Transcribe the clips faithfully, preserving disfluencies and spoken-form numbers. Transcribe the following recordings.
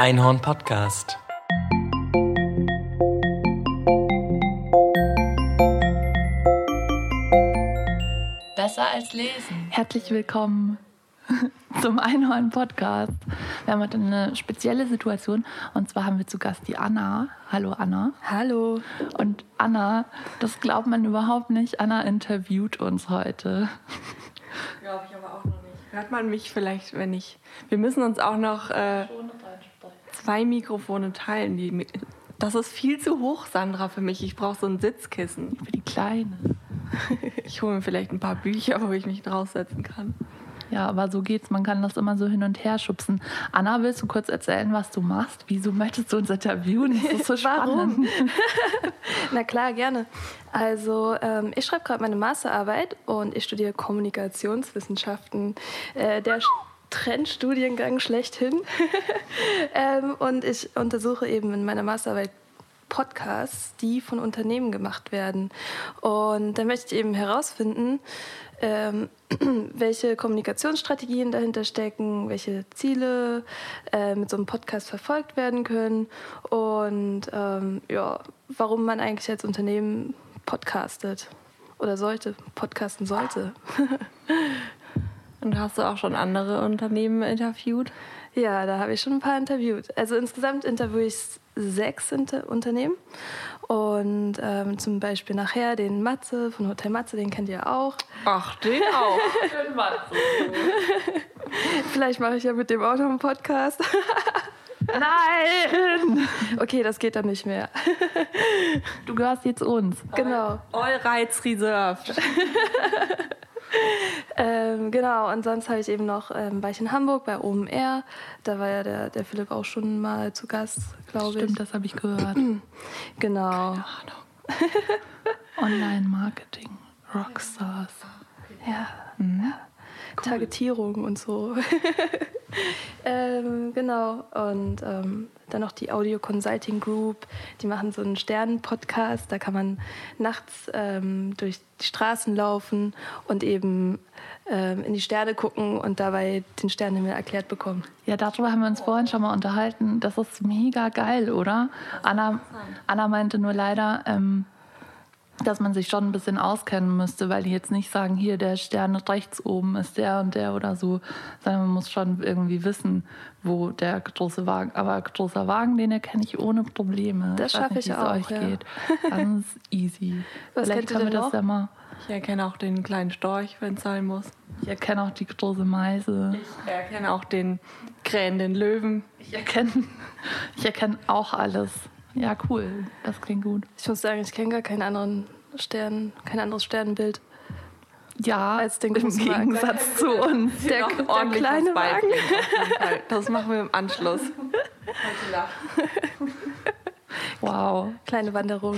Einhorn Podcast. Besser als lesen. Herzlich willkommen zum Einhorn Podcast. Wir haben heute eine spezielle Situation und zwar haben wir zu Gast die Anna. Hallo Anna. Hallo. Und Anna, das glaubt man überhaupt nicht, Anna interviewt uns heute. Glaube ich aber auch noch nicht. Hört man mich vielleicht, wenn ich... Wir müssen uns auch noch äh, zwei Mikrofone teilen. Die, das ist viel zu hoch, Sandra, für mich. Ich brauche so ein Sitzkissen. Für die Kleine. Ich hole mir vielleicht ein paar Bücher, wo ich mich draufsetzen kann. Ja, aber so geht's. Man kann das immer so hin und her schubsen. Anna, willst du kurz erzählen, was du machst? Wieso möchtest du uns interviewen? Das ist so spannend. Warum? Na klar, gerne. Also ähm, ich schreibe gerade meine Masterarbeit und ich studiere Kommunikationswissenschaften. Äh, der Trendstudiengang schlechthin. ähm, und ich untersuche eben in meiner Masterarbeit Podcasts, die von Unternehmen gemacht werden. Und da möchte ich eben herausfinden, ähm, welche Kommunikationsstrategien dahinter stecken, welche Ziele äh, mit so einem Podcast verfolgt werden können und ähm, ja, warum man eigentlich als Unternehmen podcastet oder sollte, podcasten sollte. Und hast du auch schon andere Unternehmen interviewt? Ja, da habe ich schon ein paar interviewt. Also insgesamt interviewe ich sechs Inter- Unternehmen. Und ähm, zum Beispiel nachher den Matze von Hotel Matze, den kennt ihr auch. Ach, den auch. Den Matze. Vielleicht mache ich ja mit dem auch noch einen Podcast. Nein! Okay, das geht dann nicht mehr. Du gehörst jetzt uns. Genau. All rights reserved. Ähm, genau, und sonst habe ich eben noch, ähm, war ich in Hamburg bei O M R. Da war ja der, der Philipp auch schon mal zu Gast, glaube ich. Stimmt, das habe ich gehört. Genau. Online-Marketing, Rockstars. Ja, Mhm. ja. Targetierung und so. ähm, genau. Und ähm, dann noch die Audio Consulting Group. Die machen so einen Sternen-Podcast. Da kann man nachts ähm, durch die Straßen laufen und eben ähm, in die Sterne gucken und dabei den Sternenhimmel erklärt bekommen. Ja, darüber haben wir uns vorhin schon mal unterhalten. Das ist mega geil, oder? Anna, Anna meinte nur leider, ähm, dass man sich schon ein bisschen auskennen müsste, weil die jetzt nicht sagen, hier der Stern rechts oben ist der und der oder so, sondern man muss schon irgendwie wissen, wo der große Wagen, aber großer Wagen, den erkenne ich ohne Probleme. Das schaffe ich wie es auch, euch ja. geht. Ganz easy. Was Vielleicht kennt ihr können wir denn das noch? ja mal. Ich erkenne auch den kleinen Storch, wenn es sein muss. Ich erkenne auch die große Meise. Ich erkenne auch den krähenden Löwen. Ich erkenne, ich erkenne auch alles. Ja, cool. Das klingt gut. Ich muss sagen, ich kenne gar keinen anderen Stern, kein anderes Sternbild. Ja, Als den im großen Wagen. Gegensatz zu uns. Der, Noch der ordentlich kleine was Wagen. beibringen, auf jeden Fall. Das machen wir im Anschluss. Heute Nacht. Wow. Kleine Wanderung.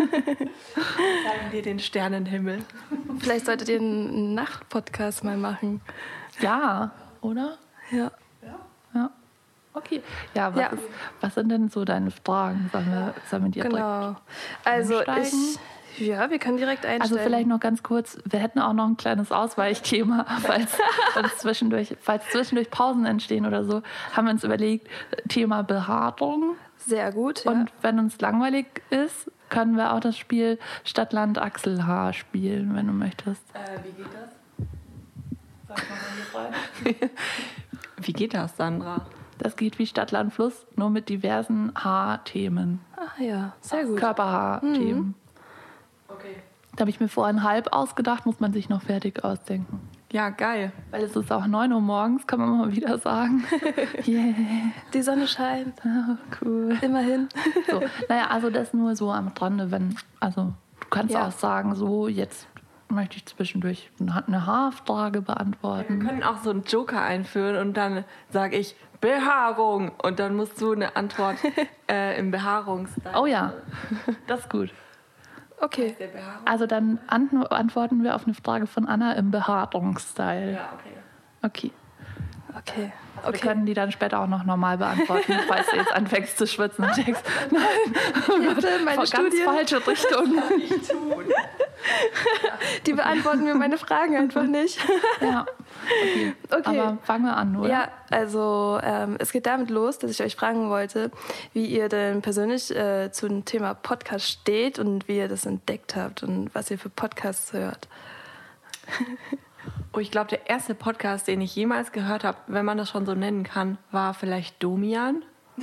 Zeigen dir den Sternenhimmel. Vielleicht solltet ihr einen Nachtpodcast mal machen. Ja, oder? Ja. Ja. Okay. Ja, was, Ja. Ist, was sind denn so deine Fragen? Sollen wir, sollen wir dir direkt Genau. Also einsteigen? ich, ja, wir können direkt einsteigen. Also vielleicht noch ganz kurz, wir hätten auch noch ein kleines Ausweichthema, falls, uns zwischendurch, falls zwischendurch Pausen entstehen oder so, haben wir uns überlegt, Thema Behaarung. Sehr gut, ja. Und wenn uns langweilig ist, können wir auch das Spiel Stadt, Land, Achselhaar spielen, wenn du möchtest. Äh, wie geht das? Sag mal, meine Freunde. Wie geht das, Sandra? Das geht wie Stadt, Land, Fluss, nur mit diversen Haarthemen. Ah ja, sehr gut. Körperhaarthemen. Okay. Da habe ich mir vorhin halb ausgedacht, muss man sich noch fertig ausdenken. Ja, geil. Weil es ist auch neun Uhr morgens, kann man mal wieder sagen. Yeah. Die Sonne scheint. Oh, cool. Immerhin. So, naja, also das nur so am Rande, wenn, also du kannst Ja. auch sagen, so jetzt möchte ich zwischendurch eine Haarfrage beantworten. Wir können auch so einen Joker einführen und dann sage ich Behaarung und dann musst du eine Antwort äh, im Behaarungsstil. Oh ja, das ist gut. Okay. Der Behaarung? Also dann ant- antworten wir auf eine Frage von Anna im Behaarungsstyle. Ja, okay. Okay. Okay. Wir Okay. können die dann später auch noch normal beantworten, falls du jetzt anfängst zu schwitzen und denkst, nein, oh Gott, Hilfe, meine ganz Studie. falsche Richtung. Die beantworten mir meine Fragen einfach nicht. Ja, okay. Okay. Aber fangen wir an, oder? Ja, also ähm, es geht damit los, dass ich euch fragen wollte, wie ihr denn persönlich äh, zum Thema Podcast steht und wie ihr das entdeckt habt und was ihr für Podcasts hört. Oh, ich glaube, der erste Podcast, den ich jemals gehört habe, wenn man das schon so nennen kann, war vielleicht Domian.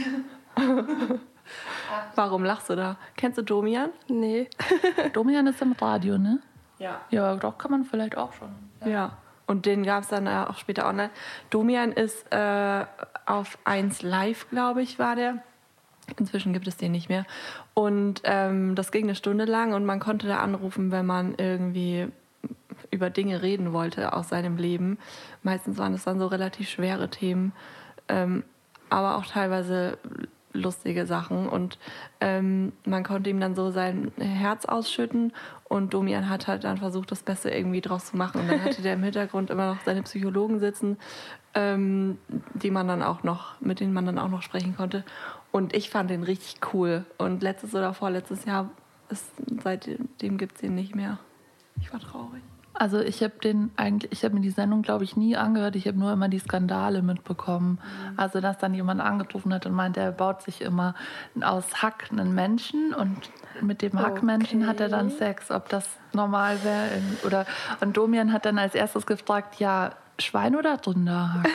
Warum lachst du da? Kennst du Domian? Nee. Domian ist im Radio, ne? Ja. Ja, doch, kann man vielleicht auch schon. Ja. Und den gab es dann äh, auch später online. Domian ist äh, auf eins Live, glaube ich, war der. Inzwischen gibt es den nicht mehr. Und ähm, das ging eine Stunde lang und man konnte da anrufen, wenn man irgendwie über Dinge reden wollte aus seinem Leben. Meistens waren es dann so relativ schwere Themen, ähm, aber auch teilweise lustige Sachen. Und ähm, man konnte ihm dann so sein Herz ausschütten und Domian hat halt dann versucht, das Beste irgendwie draus zu machen. Und dann hatte der im Hintergrund immer noch seine Psychologen sitzen, ähm, die man dann auch noch, mit denen man dann auch noch sprechen konnte. Und ich fand den richtig cool. Und letztes oder vorletztes Jahr, ist, seitdem gibt es den nicht mehr. Ich war traurig. Also ich habe den eigentlich, ich habe mir die Sendung, glaube ich, nie angehört. Ich habe nur immer die Skandale mitbekommen. Mhm. Also dass dann jemand angerufen hat und meinte, er baut sich immer aus Hack einen Menschen und mit dem Hackmenschen okay. hat er dann Sex, ob das normal wäre. Oder und Domian hat dann als erstes gefragt, ja, Schwein oder Rinderhack?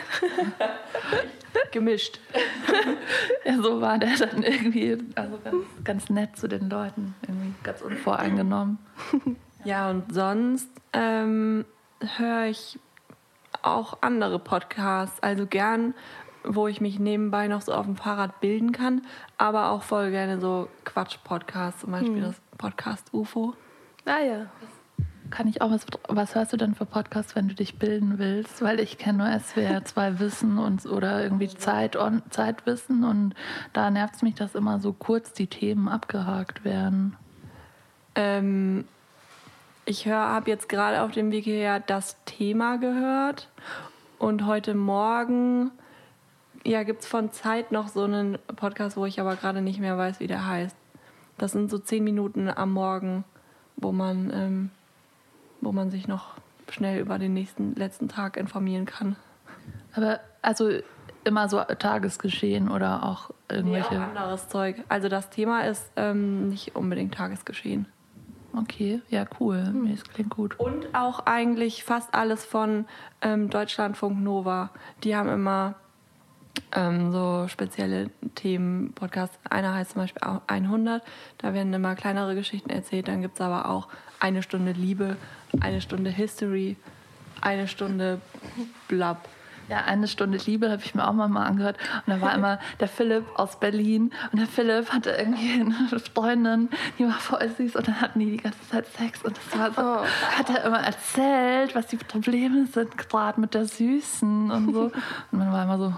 Gemischt. Ja, so war der dann irgendwie, also ganz, ganz nett zu den Leuten, irgendwie ganz unvoreingenommen. Ja, und sonst ähm, höre ich auch andere Podcasts, also gern, wo ich mich nebenbei noch so auf dem Fahrrad bilden kann, aber auch voll gerne so Quatsch-Podcasts, zum Beispiel hm. das Podcast U F O. Ah ja. Kann ich auch was, was hörst du denn für Podcasts, wenn du dich bilden willst? Weil ich kenne nur S W R zwei Wissen und, oder irgendwie Zeit on, Zeitwissen und da nervt es mich, dass immer so kurz die Themen abgehakt werden. Ähm... Ich habe jetzt gerade auf dem Weg hierher das Thema gehört und heute Morgen ja, gibt es von Zeit noch so einen Podcast, wo ich aber gerade nicht mehr weiß, wie der heißt. Das sind so zehn Minuten am Morgen, wo man, ähm, wo man sich noch schnell über den nächsten letzten Tag informieren kann. Aber also immer so Tagesgeschehen oder auch irgendwelche... Ja, auch anderes Zeug. Also das Thema ist ähm, nicht unbedingt Tagesgeschehen. Okay, ja, cool. Hm. Das klingt gut. Und auch eigentlich fast alles von ähm, Deutschlandfunk Nova. Die haben immer ähm, so spezielle Themen, Podcasts. Einer heißt zum Beispiel auch hundert. Da werden immer kleinere Geschichten erzählt. Dann gibt es aber auch eine Stunde Liebe, eine Stunde History, eine Stunde Blab. Ja, eine Stunde Liebe habe ich mir auch mal, mal angehört. Und da war immer der Philipp aus Berlin. Und der Philipp hatte irgendwie eine Freundin, die war voll süß. Und dann hatten die die ganze Zeit Sex. Und das war so, oh. hat er immer erzählt, was die Probleme sind, gerade mit der Süßen und so. Und man war immer so...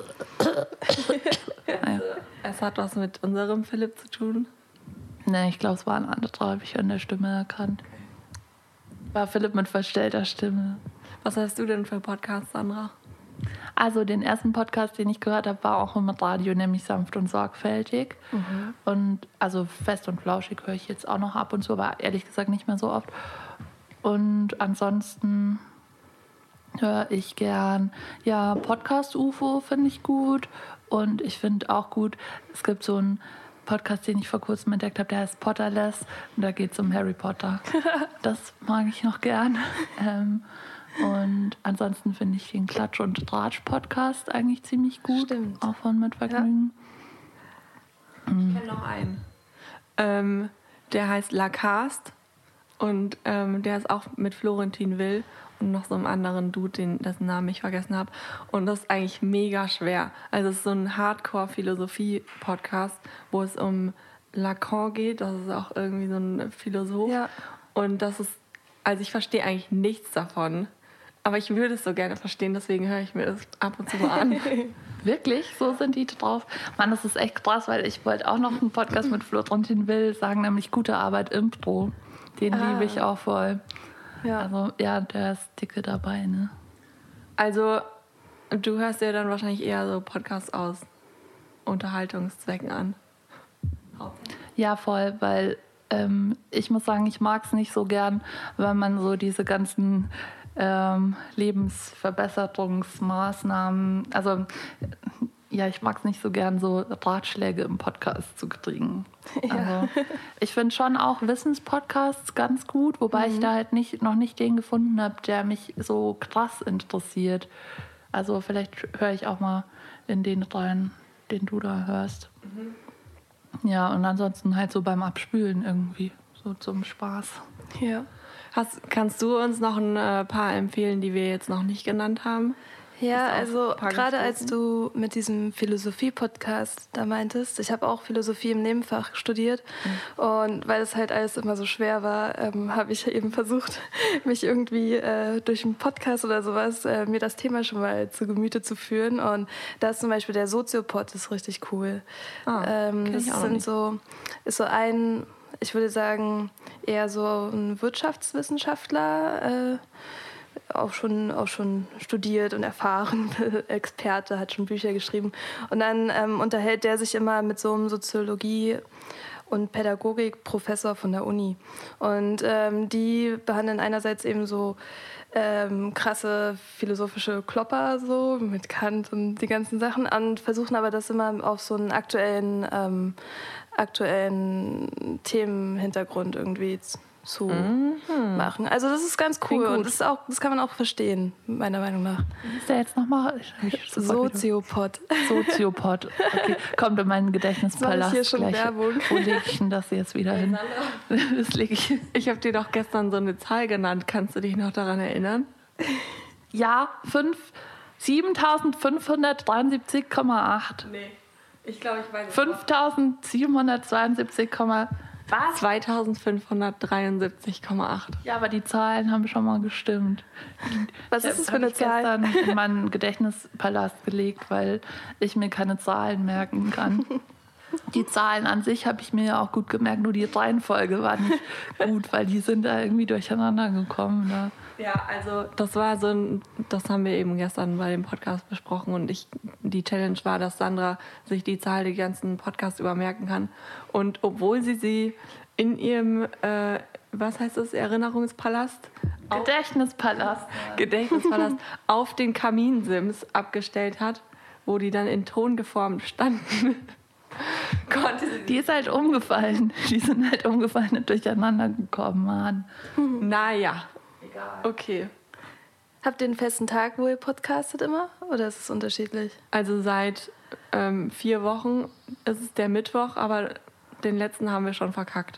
ja. Es hat was mit unserem Philipp zu tun? Nee, ich glaube, es war ein anderer, habe ich an der Stimme erkannt. War Philipp mit verstellter Stimme. Was hast du denn für Podcasts, Sandra? Also den ersten Podcast, den ich gehört habe, war auch mit Radio, nämlich Sanft und Sorgfältig. Mhm. Und also Fest und Flauschig höre ich jetzt auch noch ab und zu, aber ehrlich gesagt nicht mehr so oft. Und ansonsten höre ich gern, ja, Podcast U F O finde ich gut. Und ich finde auch gut, es gibt so einen Podcast, den ich vor kurzem entdeckt habe, der heißt Potterless. Und da geht es um Harry Potter. Das mag ich noch gern. Ähm, Und ansonsten finde ich den Klatsch- und Tratsch-Podcast eigentlich ziemlich gut. Stimmt. Auch von Mit Vergnügen. Ja. Ich kenne noch einen. Ähm, der heißt La Cast. Und ähm, der ist auch mit Florentin Will und noch so einem anderen Dude, den, dessen Namen ich vergessen habe. Und das ist eigentlich mega schwer. Also es ist so ein Hardcore-Philosophie-Podcast, wo es um Lacan geht. Das ist auch irgendwie so ein Philosoph. Ja. Und das ist, also ich verstehe eigentlich nichts davon. Aber ich würde es so gerne verstehen, deswegen höre ich mir das ab und zu mal an. Wirklich? So sind die drauf? Mann, das ist echt krass, weil ich wollte auch noch einen Podcast mit Florentin Will sagen, nämlich Gute Arbeit Impro. Den ah. liebe ich auch voll. Ja. Also ja, der ist dicke dabei, ne? Also du hörst dir dann wahrscheinlich eher so Podcasts aus Unterhaltungszwecken an. Ja, voll, weil ähm, ich muss sagen, ich mag es nicht so gern, wenn man so diese ganzen ähm, Lebensverbesserungsmaßnahmen, also ja, ich mag es nicht so gern, so Ratschläge im Podcast zu kriegen. Ja. Also ich finde schon auch Wissenspodcasts ganz gut, wobei mhm. ich da halt nicht, noch nicht den gefunden habe, der mich so krass interessiert. Also vielleicht höre ich auch mal in den rein, den du da hörst. Mhm. Ja, und ansonsten halt so beim Abspülen irgendwie, so zum Spaß. Ja. Hast, kannst du uns noch ein äh, paar empfehlen, die wir jetzt noch nicht genannt haben? Ja, also gerade als du mit diesem Philosophie-Podcast da meintest, ich habe auch Philosophie im Nebenfach studiert mhm. und weil es halt alles immer so schwer war, ähm, habe ich eben versucht, mich irgendwie äh, durch einen Podcast oder sowas äh, mir das Thema schon mal zu Gemüte zu führen und da ist zum Beispiel der Soziopod, ist richtig cool. Ah, ähm, das sind so, ist so ein, ich würde sagen, eher so ein Wirtschaftswissenschaftler, äh, auch schon, auch schon studiert und erfahren, Experte, hat schon Bücher geschrieben. Und dann ähm, unterhält der sich immer mit so einem Soziologie- und Pädagogikprofessor von der Uni. Und ähm, die behandeln einerseits eben so ähm, krasse philosophische Klopper, so mit Kant und die ganzen Sachen, und versuchen aber das immer auf so einen aktuellen, ähm, aktuellen Themenhintergrund irgendwie zu zu mhm. machen. Also das ist ganz cool und das, ist auch, das kann man auch verstehen, meiner Meinung nach. Ist der jetzt nochmal? Soziopod. Soziopod. Okay, kommt in meinen Gedächtnispalast. Das hier schon gleich. Werbung. Wo lege ich denn das jetzt wieder hin? Das lege ich. Ich habe dir doch gestern so eine Zahl genannt. Kannst du dich noch daran erinnern? Ja, siebentausendfünfhundertdreiundsiebzig Komma acht. Nee, ich glaube, ich weiß es. fünftausendsiebenhundertzweiundsiebzig, was? zweitausendfünfhundertdreiundsiebzig Komma acht. Ja, aber die Zahlen haben schon mal gestimmt. Was ist das für eine Zahl? Ich habe gestern in meinen Gedächtnispalast gelegt, weil ich mir keine Zahlen merken kann. Die Zahlen an sich habe ich mir ja auch gut gemerkt, nur die Reihenfolge war nicht gut, weil die sind da irgendwie durcheinander gekommen. Ne? Ja, also das war so ein, das haben wir eben gestern bei dem Podcast besprochen und ich, die Challenge war, dass Sandra sich die Zahl der ganzen Podcasts übermerken kann. Und obwohl sie sie in ihrem, äh, was heißt das, Erinnerungspalast? Gedächtnispalast. Gedächtnispalast auf den Kaminsims abgestellt hat, wo die dann in Ton geformt standen. Konnte sie die ist halt umgefallen. Die sind halt umgefallen und durcheinander gekommen, Mann. Naja. Egal. Okay. Habt ihr einen festen Tag, wo ihr podcastet immer? Oder ist es unterschiedlich? Also seit ähm, vier Wochen ist es der Mittwoch, aber den letzten haben wir schon verkackt.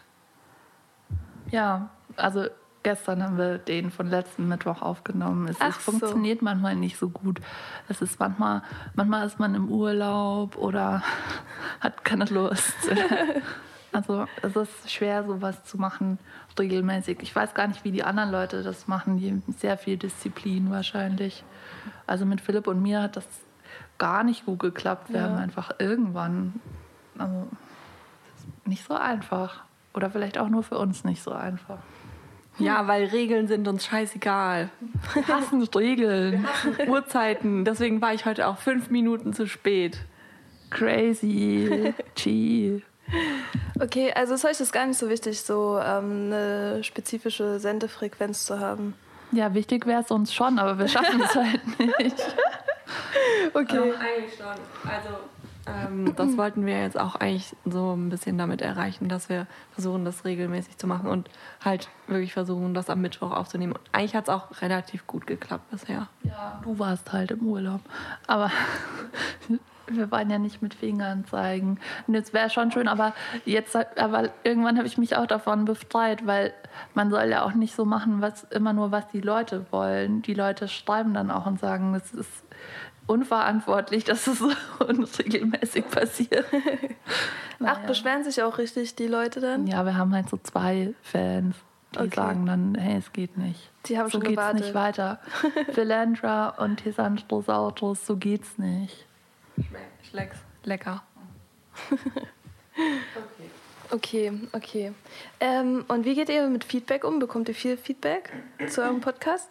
Ja, also gestern haben wir den von letzten Mittwoch aufgenommen. Es, es so. funktioniert manchmal nicht so gut. Es ist manchmal, manchmal ist man im Urlaub oder hat keine Lust. Also es ist schwer, sowas zu machen, regelmäßig. Ich weiß gar nicht, wie die anderen Leute das machen. Die haben sehr viel Disziplin wahrscheinlich. Also mit Philipp und mir hat das gar nicht gut geklappt. Wir ja. haben einfach irgendwann, also nicht so einfach. Oder vielleicht auch nur für uns nicht so einfach. Ja, weil Regeln sind uns scheißegal. Wir hassen Regeln. Wir hassen Uhrzeiten. Deswegen war ich heute auch fünf Minuten zu spät. Crazy. Gee. Okay, also ist euch das gar nicht so wichtig, so ähm, eine spezifische Sendefrequenz zu haben? Ja, wichtig wäre es uns schon, aber wir schaffen es halt nicht. Okay. Ähm, eigentlich schon. Also ähm, das wollten wir jetzt auch eigentlich so ein bisschen damit erreichen, dass wir versuchen, das regelmäßig zu machen und halt wirklich versuchen, das am Mittwoch aufzunehmen. Und eigentlich hat es auch relativ gut geklappt bisher. Ja, du warst halt im Urlaub. Aber wir waren ja nicht mit Fingern zeigen. Und jetzt wäre schon schön, aber jetzt, aber irgendwann habe ich mich auch davon befreit, weil man soll ja auch nicht so machen, was immer nur, was die Leute wollen. Die Leute schreiben dann auch und sagen, es ist unverantwortlich, dass es so unregelmäßig passiert. Ach, naja. Beschweren sich auch richtig die Leute dann? Ja, wir haben halt so zwei Fans, die okay. sagen dann, hey, es geht nicht. Die haben so schon geht's gewartet. Nicht weiter. Philandra und Tesandros Autos, so geht's nicht. Schmeckt lecker. Okay, okay. okay. Ähm, und wie geht ihr mit Feedback um? Bekommt ihr viel Feedback zu eurem Podcast?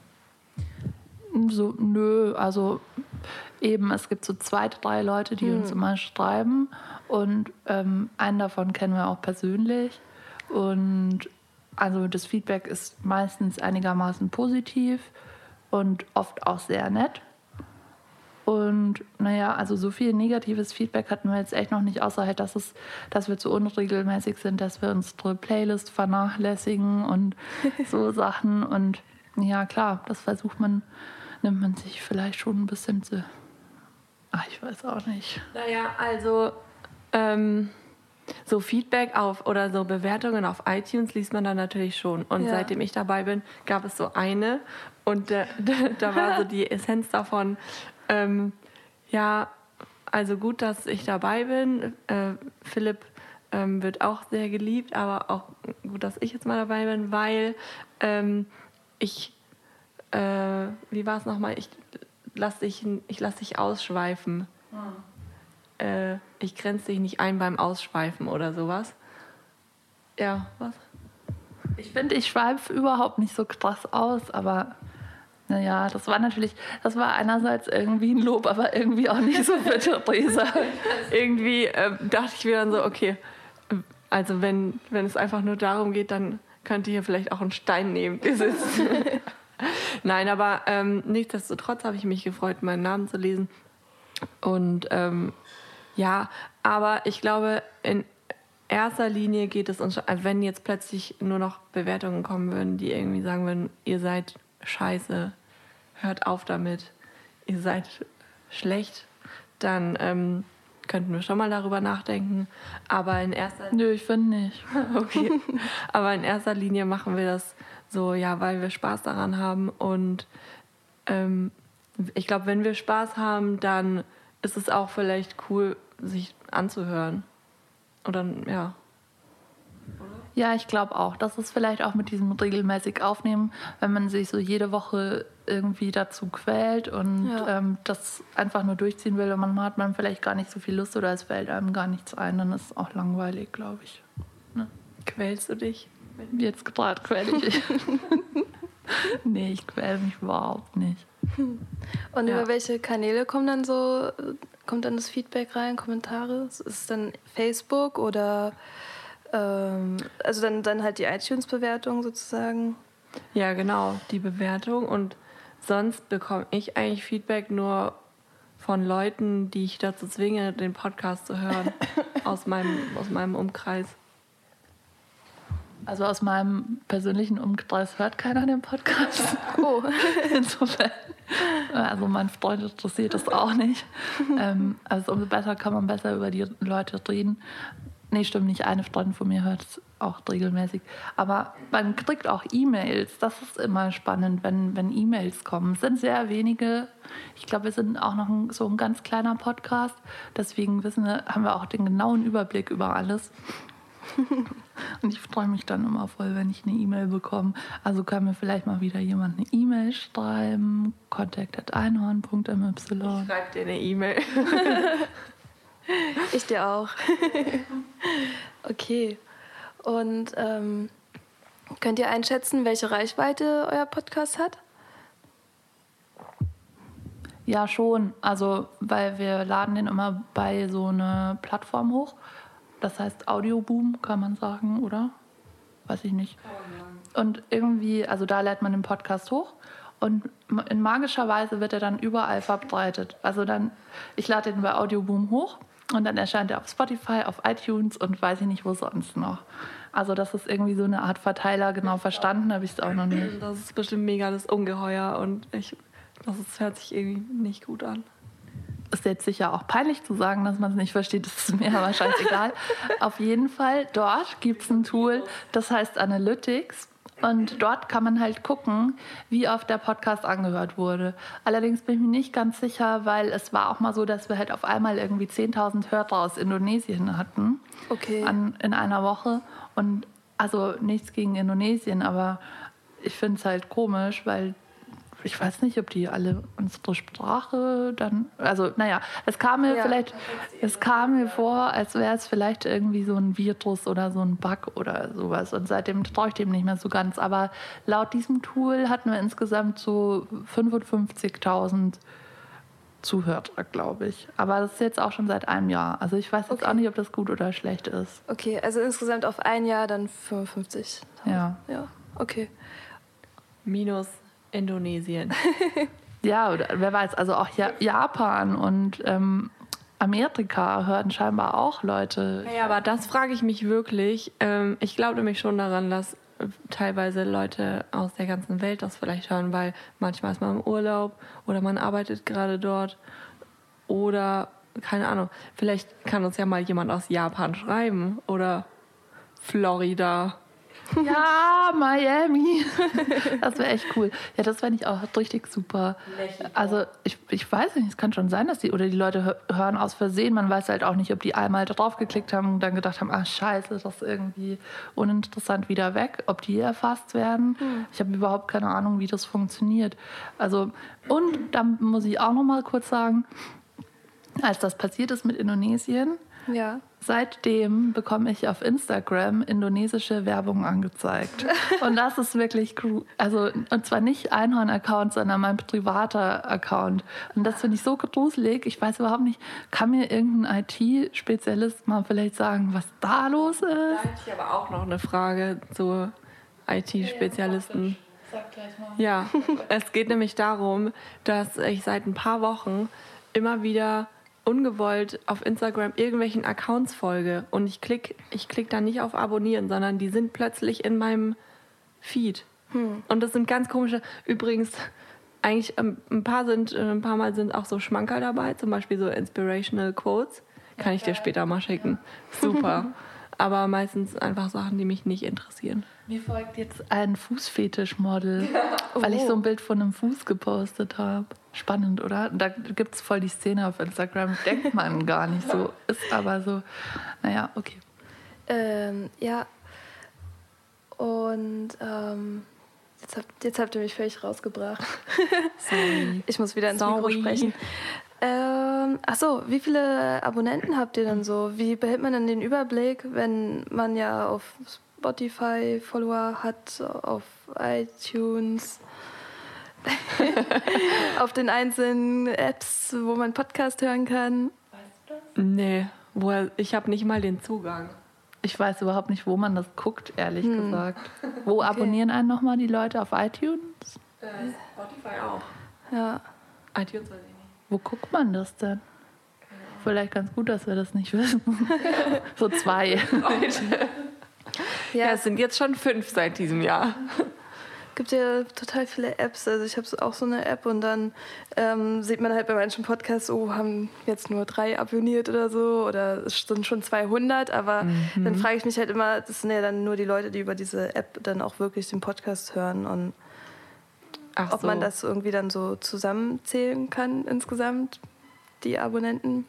So, nö, also eben, es gibt so zwei, drei Leute, die hm. uns immer schreiben und ähm, einen davon kennen wir auch persönlich Und also das Feedback ist meistens einigermaßen positiv und oft auch sehr nett. Und naja, also so viel negatives Feedback hatten wir jetzt echt noch nicht, außer halt, dass, es, dass wir zu unregelmäßig sind, dass wir unsere Playlist vernachlässigen und so Sachen. Und ja, klar, das versucht man, nimmt man sich vielleicht schon ein bisschen zu... Ach, ich weiß auch nicht. Naja, also ähm, so Feedback auf oder so Bewertungen auf iTunes liest man dann natürlich schon. Und Ja. seitdem ich dabei bin, gab es so eine und äh, da war so die Essenz davon, ähm, ja, also gut, dass ich dabei bin. Äh, Philipp ähm, wird auch sehr geliebt, aber auch gut, dass ich jetzt mal dabei bin, weil ähm, ich, äh, wie war es nochmal, ich lass dich, ich lass dich ausschweifen. Ah. Äh, ich grenze dich nicht ein beim Ausschweifen oder sowas. Ja, was? Ich finde, ich schweife überhaupt nicht so krass aus, aber naja, das war natürlich, das war einerseits irgendwie ein Lob, aber irgendwie auch nicht so für Theresa. Irgendwie äh, dachte ich mir dann so, okay, also wenn, wenn es einfach nur darum geht, dann könnt ihr hier vielleicht auch einen Stein nehmen. Nein, aber ähm, nichtsdestotrotz habe ich mich gefreut, meinen Namen zu lesen. Und ähm, ja, aber ich glaube, in erster Linie geht es uns schon, wenn jetzt plötzlich nur noch Bewertungen kommen würden, die irgendwie sagen würden, ihr seid scheiße, hört auf damit, ihr seid schlecht, dann ähm, könnten wir schon mal darüber nachdenken. Aber in erster Nö, ich finde nicht. okay. Aber in erster Linie machen wir das so, ja, weil wir Spaß daran haben. Und ähm, ich glaube, wenn wir Spaß haben, dann ist es auch vielleicht cool, sich anzuhören. Oder ja. Ja, ich glaube auch. Das ist vielleicht auch mit diesem regelmäßig Aufnehmen, wenn man sich so jede Woche irgendwie dazu quält und Ja. ähm, das einfach nur durchziehen will und man hat man vielleicht gar nicht so viel Lust oder es fällt einem gar nichts ein, dann ist es auch langweilig, glaube ich. Quälst du dich? Jetzt gerade quäle ich mich. Nee, ich quäle mich überhaupt nicht. Und Ja. über welche Kanäle kommt dann so, kommt dann das Feedback rein, Kommentare? Ist es dann Facebook oder ähm, also dann, dann halt die iTunes-Bewertung sozusagen? Ja, genau, die Bewertung. Und sonst bekomme ich eigentlich Feedback nur von Leuten, die ich dazu zwinge, den Podcast zu hören, aus meinem, aus meinem Umkreis. Also aus meinem persönlichen Umkreis hört keiner den Podcast. Oh. Insofern, also mein Freund interessiert das auch nicht. ähm, also umso besser kann man besser über die Leute reden. Nee, stimmt nicht. Eine Freundin von mir hört es auch regelmäßig. Aber man kriegt auch E-Mails. Das ist immer spannend, wenn, wenn E-Mails kommen. Es sind sehr wenige. Ich glaube, wir sind auch noch ein, so ein ganz kleiner Podcast. Deswegen wissen wir, haben wir auch den genauen Überblick über alles. Und ich freue mich dann immer voll, wenn ich eine E-Mail bekomme. Also kann mir vielleicht mal wieder jemand eine E-Mail schreiben. kontakt at einhorn punkt m y. Schreib dir eine E-Mail. Ich dir auch. Okay. Und ähm, könnt ihr einschätzen, welche Reichweite euer Podcast hat? Ja, schon. Also, weil wir laden den immer bei so einer Plattform hoch. Das heißt Audioboom, kann man sagen, oder? Weiß ich nicht. Und irgendwie, also da lädt man den Podcast hoch und in magischer Weise wird er dann überall verbreitet. Also dann, ich lade den bei Audioboom hoch und dann erscheint er auf Spotify, auf iTunes und weiß ich nicht, wo sonst noch. Also das ist irgendwie so eine Art Verteiler, genau verstanden habe ich es auch noch nicht. Das ist bestimmt mega das Ungeheuer und ich, das ist, hört sich irgendwie nicht gut an. Ist jetzt sicher auch peinlich zu sagen, dass man es nicht versteht, das ist mir aber scheißegal. Auf jeden Fall, dort gibt es ein Tool, das heißt Analytics. Und dort kann man halt gucken, wie oft der Podcast angehört wurde. Allerdings bin ich mir nicht ganz sicher, weil es war auch mal so, dass wir halt auf einmal irgendwie zehntausend Hörer aus Indonesien hatten. Okay. An, in einer Woche. Und also nichts gegen Indonesien, aber ich finde es halt komisch, weil ich weiß nicht, ob die alle unsere Sprache dann, also naja, es kam mir Ja. vielleicht, es kam mir vor, als wäre es vielleicht irgendwie so ein Virus oder so ein Bug oder sowas und seitdem traue ich dem nicht mehr so ganz, aber laut diesem Tool hatten wir insgesamt so fünfundfünfzigtausend zuhört, glaube ich. Aber das ist jetzt auch schon seit einem Jahr. Also ich weiß jetzt Okay. auch nicht, ob das gut oder schlecht ist. Okay, also insgesamt auf ein Jahr dann fünfundfünfzig. Ja. Ja, okay. Minus Indonesien. Ja, oder wer weiß, also auch ja, Japan und ähm, Amerika hören scheinbar auch Leute. Ja, aber das frage ich mich wirklich. Ähm, ich glaube nämlich schon daran, dass äh, teilweise Leute aus der ganzen Welt das vielleicht hören, weil manchmal ist man im Urlaub oder man arbeitet gerade dort oder keine Ahnung. Vielleicht kann uns ja mal jemand aus Japan schreiben oder Florida. Ja, Miami. Das wäre echt cool. Ja, das fände ich auch richtig super. Also ich, ich weiß nicht, es kann schon sein, dass die, oder die Leute hö- hören aus Versehen. Man weiß halt auch nicht, ob die einmal drauf geklickt haben und dann gedacht haben, ah scheiße, das ist irgendwie uninteressant, wieder weg. Ob die erfasst werden. Ich habe überhaupt keine Ahnung, wie das funktioniert. Also, und dann muss ich auch noch mal kurz sagen, als das passiert ist mit Indonesien, Ja. seitdem bekomme ich auf Instagram indonesische Werbung angezeigt. Und das ist wirklich, gru- also, und zwar nicht Einhorn-Account, sondern mein privater Account. Und das finde ich so gruselig. Ich weiß überhaupt nicht, kann mir irgendein I T-Spezialist mal vielleicht sagen, was da los Da ist? hätte ich aber auch noch eine Frage zu I T-Spezialisten. Sag gleich mal. Ja, es geht nämlich darum, dass ich seit ein paar Wochen immer wieder ungewollt auf Instagram irgendwelchen Accounts folge und ich klicke ich klick da nicht auf Abonnieren, sondern die sind plötzlich in meinem Feed. Und das sind ganz komische, übrigens eigentlich ähm, ein paar sind, äh, ein paar Mal sind auch so Schmankerl dabei, zum Beispiel so Inspirational Quotes. Kann ich dir später mal schicken. Super. Aber meistens einfach Sachen, die mich nicht interessieren. Mir folgt jetzt ein Fußfetischmodel, weil ich so ein Bild von einem Fuß gepostet habe. Spannend, oder? Da gibt es voll die Szene auf Instagram. Denkt man gar nicht so. Ist aber so. Naja, okay. Ähm, ja. Und ähm, jetzt, habt, jetzt habt ihr mich völlig rausgebracht. Sorry. Ich muss wieder ins Sorry. Mikro sprechen. Ähm, achso, wie viele Abonnenten habt ihr denn so? Wie behält man denn den Überblick, wenn man ja auf Spotify Follower hat, auf iTunes, auf den einzelnen Apps, wo man Podcast hören kann? Nee, woher, ich habe nicht mal den Zugang. Ich weiß überhaupt nicht, wo man das guckt, ehrlich gesagt. Wo abonnieren einen nochmal die Leute? Auf iTunes? Spotify auch. Ja. iTunes weiß ich nicht. Wo guckt man das denn? Vielleicht ganz gut, dass wir das nicht wissen. So zwei. Ja, es sind jetzt schon fünf seit diesem Jahr. Gibt ja total viele Apps. Also ich habe auch so eine App und dann ähm, sieht man halt bei manchen Podcasts, oh, haben jetzt nur drei abonniert oder so oder es sind schon zweihundert. Aber Mhm. dann frage ich mich halt immer, das sind ja dann nur die Leute, die über diese App dann auch wirklich den Podcast hören und Ach ob so. man das irgendwie dann so zusammenzählen kann insgesamt, die Abonnenten.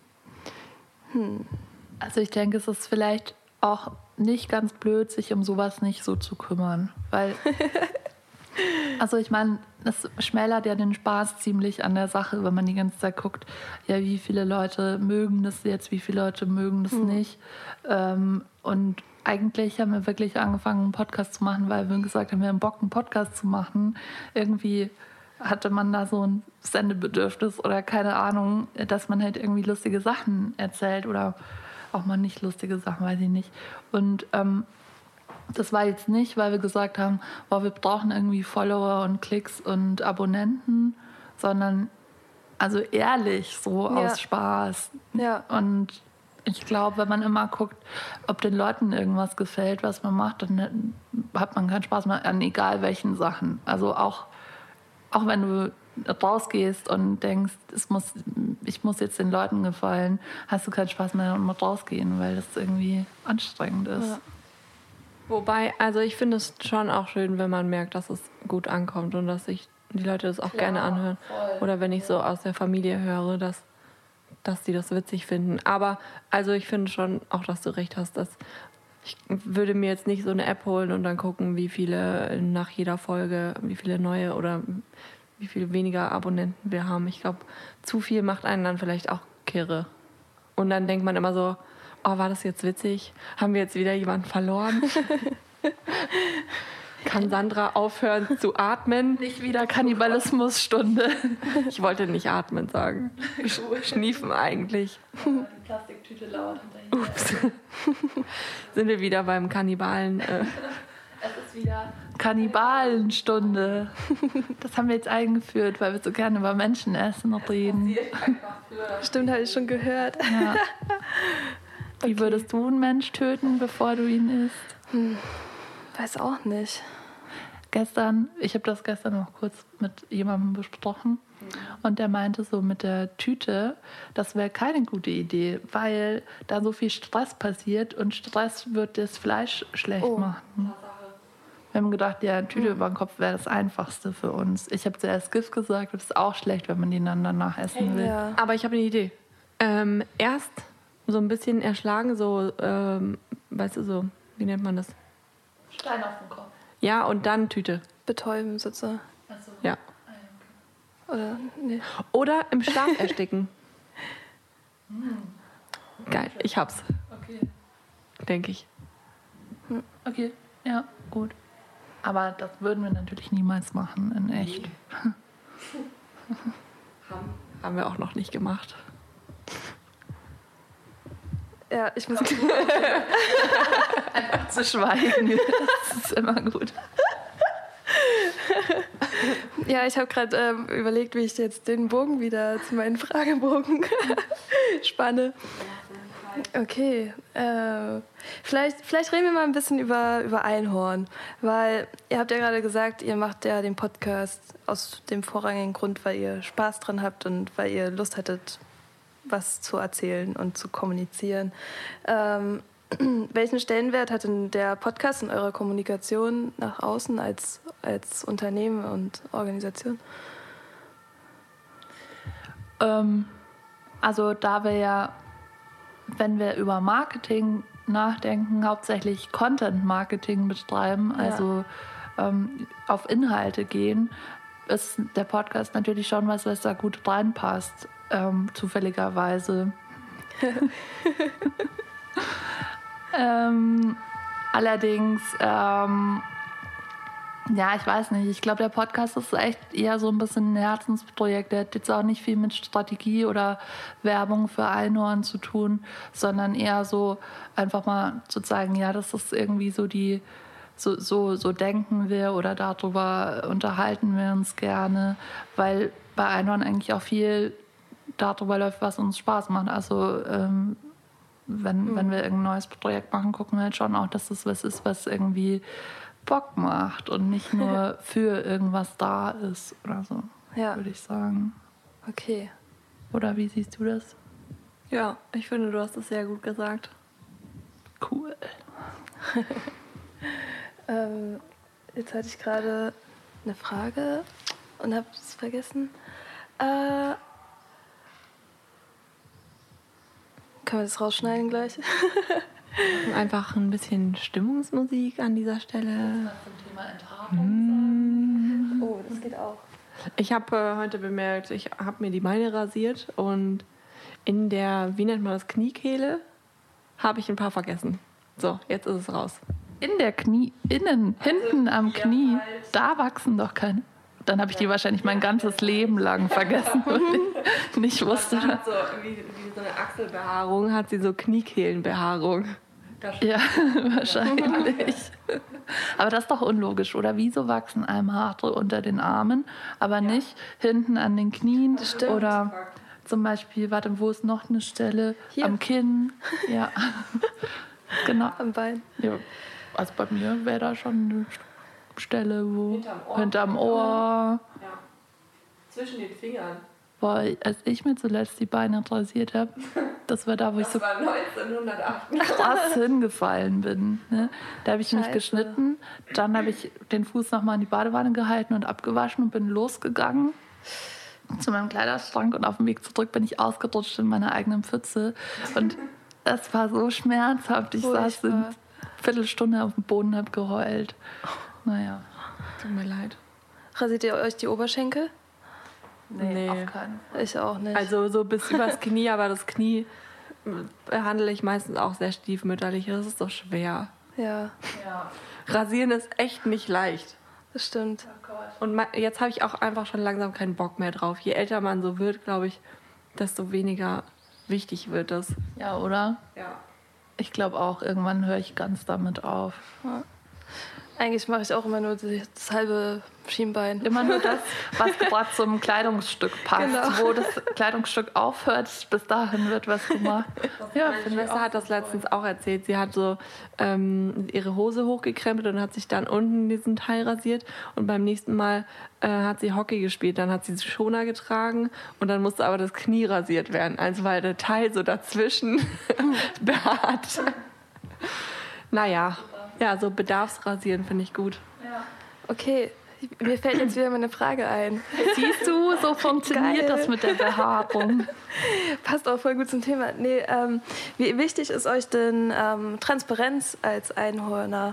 Also ich denke, es ist vielleicht auch nicht ganz blöd, sich um sowas nicht so zu kümmern. Weil, also ich meine, das schmälert ja den Spaß ziemlich an der Sache, wenn man die ganze Zeit guckt, ja, wie viele Leute mögen das jetzt, wie viele Leute mögen das nicht. Ähm, und eigentlich haben wir wirklich angefangen, einen Podcast zu machen, weil wir gesagt haben, wir haben Bock, einen Podcast zu machen. Irgendwie hatte man da so ein Sendebedürfnis oder keine Ahnung, dass man halt irgendwie lustige Sachen erzählt oder auch mal nicht lustige Sachen, weiß ich nicht. Und ähm, das war jetzt nicht, weil wir gesagt haben, boah, wir brauchen irgendwie Follower und Klicks und Abonnenten, sondern also ehrlich, so Ja. aus Spaß. Ja. Und ich glaube, wenn man immer guckt, ob den Leuten irgendwas gefällt, was man macht, dann hat man keinen Spaß mehr an egal welchen Sachen. Also auch, auch wenn du rausgehst und denkst, es muss, ich muss jetzt den Leuten gefallen, hast du keinen Spaß mehr mit rausgehen, weil das irgendwie anstrengend ist. Ja. Wobei, also ich finde es schon auch schön, wenn man merkt, dass es gut ankommt und dass sich die Leute das auch gerne anhören. Oder wenn ich so aus der Familie höre, dass, dass die das witzig finden. Aber also ich finde schon auch, dass du recht hast, dass ich würde mir jetzt nicht so eine App holen und dann gucken, wie viele nach jeder Folge, wie viele neue oder wie viel weniger Abonnenten wir haben. Ich glaube, zu viel macht einen dann vielleicht auch kirre. Und dann denkt man immer so, oh, war das jetzt witzig? Haben wir jetzt wieder jemanden verloren? Kann Sandra aufhören zu atmen? Nicht wieder Kannibalismusstunde. Ich wollte nicht atmen sagen. Schniefen eigentlich. Die Plastiktüte laut hinterher. Ups. Sind wir wieder beim Kannibalen? Äh. Es ist wieder Kannibalenstunde. Das haben wir jetzt eingeführt, weil wir so gerne über Menschenessen reden. Stimmt, habe ich schon gehört. Ja. Wie Okay. würdest du einen Mensch töten, bevor du ihn isst? Hm, weiß auch nicht. Gestern, ich habe das gestern noch kurz mit jemandem besprochen und der meinte so mit der Tüte, das wäre keine gute Idee, weil da so viel Stress passiert und Stress wird das Fleisch schlecht Oh. machen. Wir haben gedacht, ja, Tüte über den Kopf wäre das Einfachste für uns. Ich habe zuerst Gift gesagt, das ist auch schlecht, wenn man die dann danach essen will. Ja. Aber ich habe eine Idee. Ähm, erst so ein bisschen erschlagen, so, ähm, weißt du, so, wie nennt man das? Stein auf den Kopf. Ja, und dann Tüte. Betäuben sozusagen. Also, Ja. Oder, nee. Oder im Schlaf ersticken. Geil, ich hab's, okay. denke ich. Okay, ja, gut. Aber das würden wir natürlich niemals machen, in echt. Haben wir auch noch nicht gemacht. Ja, ich muss. Einfach zu schweigen, das ist immer gut. Ja, ich habe gerade ähm, überlegt, wie ich jetzt den Bogen wieder zu meinen Fragebogen spanne. Okay, äh, vielleicht, vielleicht reden wir mal ein bisschen über, über Einhorn, weil ihr habt ja gerade gesagt, ihr macht ja den Podcast aus dem vorrangigen Grund, weil ihr Spaß dran habt und weil ihr Lust hattet, was zu erzählen und zu kommunizieren. Ähm, welchen Stellenwert hat denn der Podcast in eurer Kommunikation nach außen als, als Unternehmen und Organisation? Ähm, also da wir ja, wenn wir über Marketing nachdenken, hauptsächlich Content-Marketing betreiben, Ja. also ähm, auf Inhalte gehen, ist der Podcast natürlich schon was, was da gut reinpasst, ähm, zufälligerweise. ähm, allerdings, ähm, ja, ich weiß nicht. Ich glaube, der Podcast ist echt eher so ein bisschen ein Herzensprojekt. Der hat jetzt auch nicht viel mit Strategie oder Werbung für Einhorn zu tun, sondern eher so einfach mal zu zeigen, ja, das ist irgendwie so die, so, so, so denken wir oder darüber unterhalten wir uns gerne, weil bei Einhorn eigentlich auch viel darüber läuft, was uns Spaß macht. Also ähm, wenn, mhm. wenn wir irgendein neues Projekt machen, gucken wir halt schon auch, dass das was ist, was irgendwie Bock macht und nicht nur für irgendwas da ist oder so, Ja. würde ich sagen. Okay. Oder wie siehst du das? Ja, ich finde, du hast es sehr gut gesagt. Cool. Ähm, jetzt hatte ich gerade eine Frage und habe es vergessen. Äh, können wir das rausschneiden gleich? Einfach ein bisschen Stimmungsmusik an dieser Stelle. Zum Thema Enthaarung. Oh, das geht auch. Ich habe äh, heute bemerkt, ich habe mir die Beine rasiert und in der, wie nennt man das, Kniekehle, habe ich ein paar vergessen. So, jetzt ist es raus. In der Knie, innen, hinten am Knie, da wachsen doch keine. Dann habe ich die wahrscheinlich mein ganzes Leben lang vergessen und nicht, nicht wusste. Hat so, wie, wie so eine Achselbehaarung hat sie so Kniekehlenbehaarung. Ja, wahrscheinlich. Aber das ist doch unlogisch, oder? Wieso wachsen einem Haare unter den Armen, aber nicht hinten an den Knien? stimmt. Oder zum Beispiel, warte, wo ist noch eine Stelle? Hier. Am Kinn. Ja, genau. Am Bein. Ja. Also bei mir wäre da schon eine Stelle, wo Hinterm Ohr. hinterm Ohr. Ja. Zwischen den Fingern. Boah, als ich mir zuletzt die Beine rasiert habe, das war da, wo ich so war neunzehnhundertacht. krass hingefallen bin. Ne? Da habe ich mich Scheiße. geschnitten, dann habe ich den Fuß nochmal in die Badewanne gehalten und abgewaschen und bin losgegangen zu meinem Kleiderschrank und auf dem Weg zurück bin ich ausgerutscht in meiner eigenen Pfütze und das war so schmerzhaft. Ich saß in Furchtbar. Viertelstunde auf dem Boden, habe geheult. Naja. Tut mir leid. Rasiert ihr euch die Oberschenkel? Nee. auf keinen Fall. Ich auch nicht. Also so bis übers Knie, aber das Knie behandle ich meistens auch sehr stiefmütterlich. Das ist so schwer. Ja, Ja. Rasieren ist echt nicht leicht. das stimmt. Und ma- jetzt habe ich auch einfach schon langsam keinen Bock mehr drauf. Je älter man so wird, glaube ich, desto weniger wichtig wird das. Ja, oder? Ja. Ich glaube auch, irgendwann höre ich ganz damit auf. Eigentlich mache ich auch immer nur die- das halbe Schienbein. Immer nur das, was gerade zum Kleidungsstück passt. Genau. Wo das Kleidungsstück aufhört, bis dahin wird was gemacht. Ja, Meine finde ich Schwester auch. hat das letztens auch erzählt. Sie hat so ähm, ihre Hose hochgekrempelt und hat sich dann unten diesen Teil rasiert. Und beim nächsten Mal äh, hat sie Hockey gespielt. Dann hat sie Schoner getragen und dann musste aber das Knie rasiert werden. Also weil der Teil so dazwischen behaart. Naja, ja, so Bedarfsrasieren finde ich gut. Okay, mir fällt jetzt wieder meine Frage ein. Siehst du, so funktioniert Geil. das mit der Behaarung. Passt auch voll gut zum Thema. Nee, ähm, wie wichtig ist euch denn ähm, Transparenz als Einhörner?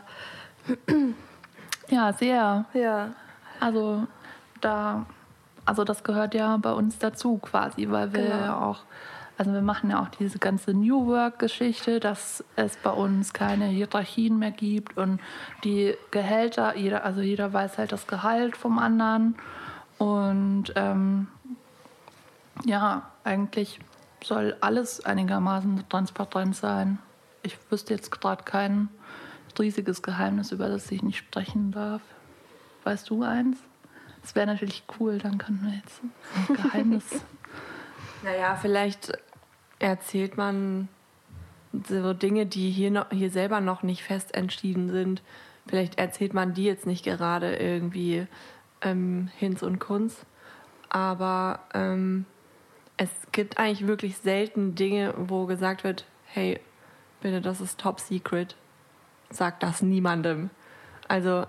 Ja, sehr. Ja, Also da, also das gehört ja bei uns dazu quasi, weil wir Genau. ja auch, also wir machen ja auch diese ganze New Work-Geschichte, dass es bei uns keine Hierarchien mehr gibt und die Gehälter, jeder, also jeder weiß halt das Gehalt vom anderen und ähm, ja, eigentlich soll alles einigermaßen transparent sein. Ich wüsste jetzt gerade kein riesiges Geheimnis, über das ich nicht sprechen darf. Weißt du eins? Das wäre natürlich cool, dann könnten wir jetzt ein Geheimnis. Naja, vielleicht erzählt man so Dinge, die hier, noch, hier selber noch nicht fest entschieden sind. Vielleicht erzählt man die jetzt nicht gerade irgendwie ähm, Hinz und Kunz. Aber ähm, es gibt eigentlich wirklich selten Dinge, wo gesagt wird, hey, bitte, das ist top secret. Sag das niemandem. Also,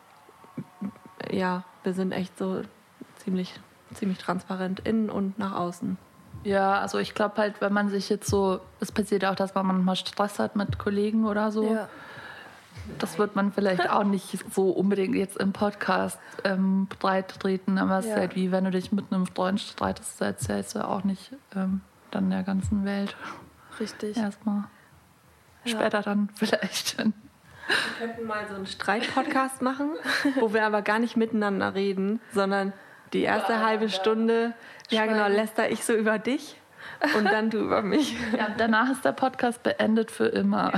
ja, wir sind echt so ziemlich, ziemlich transparent innen und nach außen. Ja, also ich glaube halt, wenn man sich jetzt so, es passiert auch, dass man manchmal Stress hat mit Kollegen oder so. ja. Das wird man vielleicht auch nicht so unbedingt jetzt im Podcast ähm, breit treten, aber es Ja. ist halt wie, wenn du dich mit einem Freund streitest, das erzählst du auch nicht ähm, dann der ganzen Welt. Richtig. Erstmal. Ja. Später dann vielleicht. Wir könnten mal so einen Streit-Podcast machen, wo wir aber gar nicht miteinander reden, sondern die erste halbe Stunde, ja genau, Schweigen. läster ich so über dich und dann du über mich. Ja, danach ist der Podcast beendet für immer.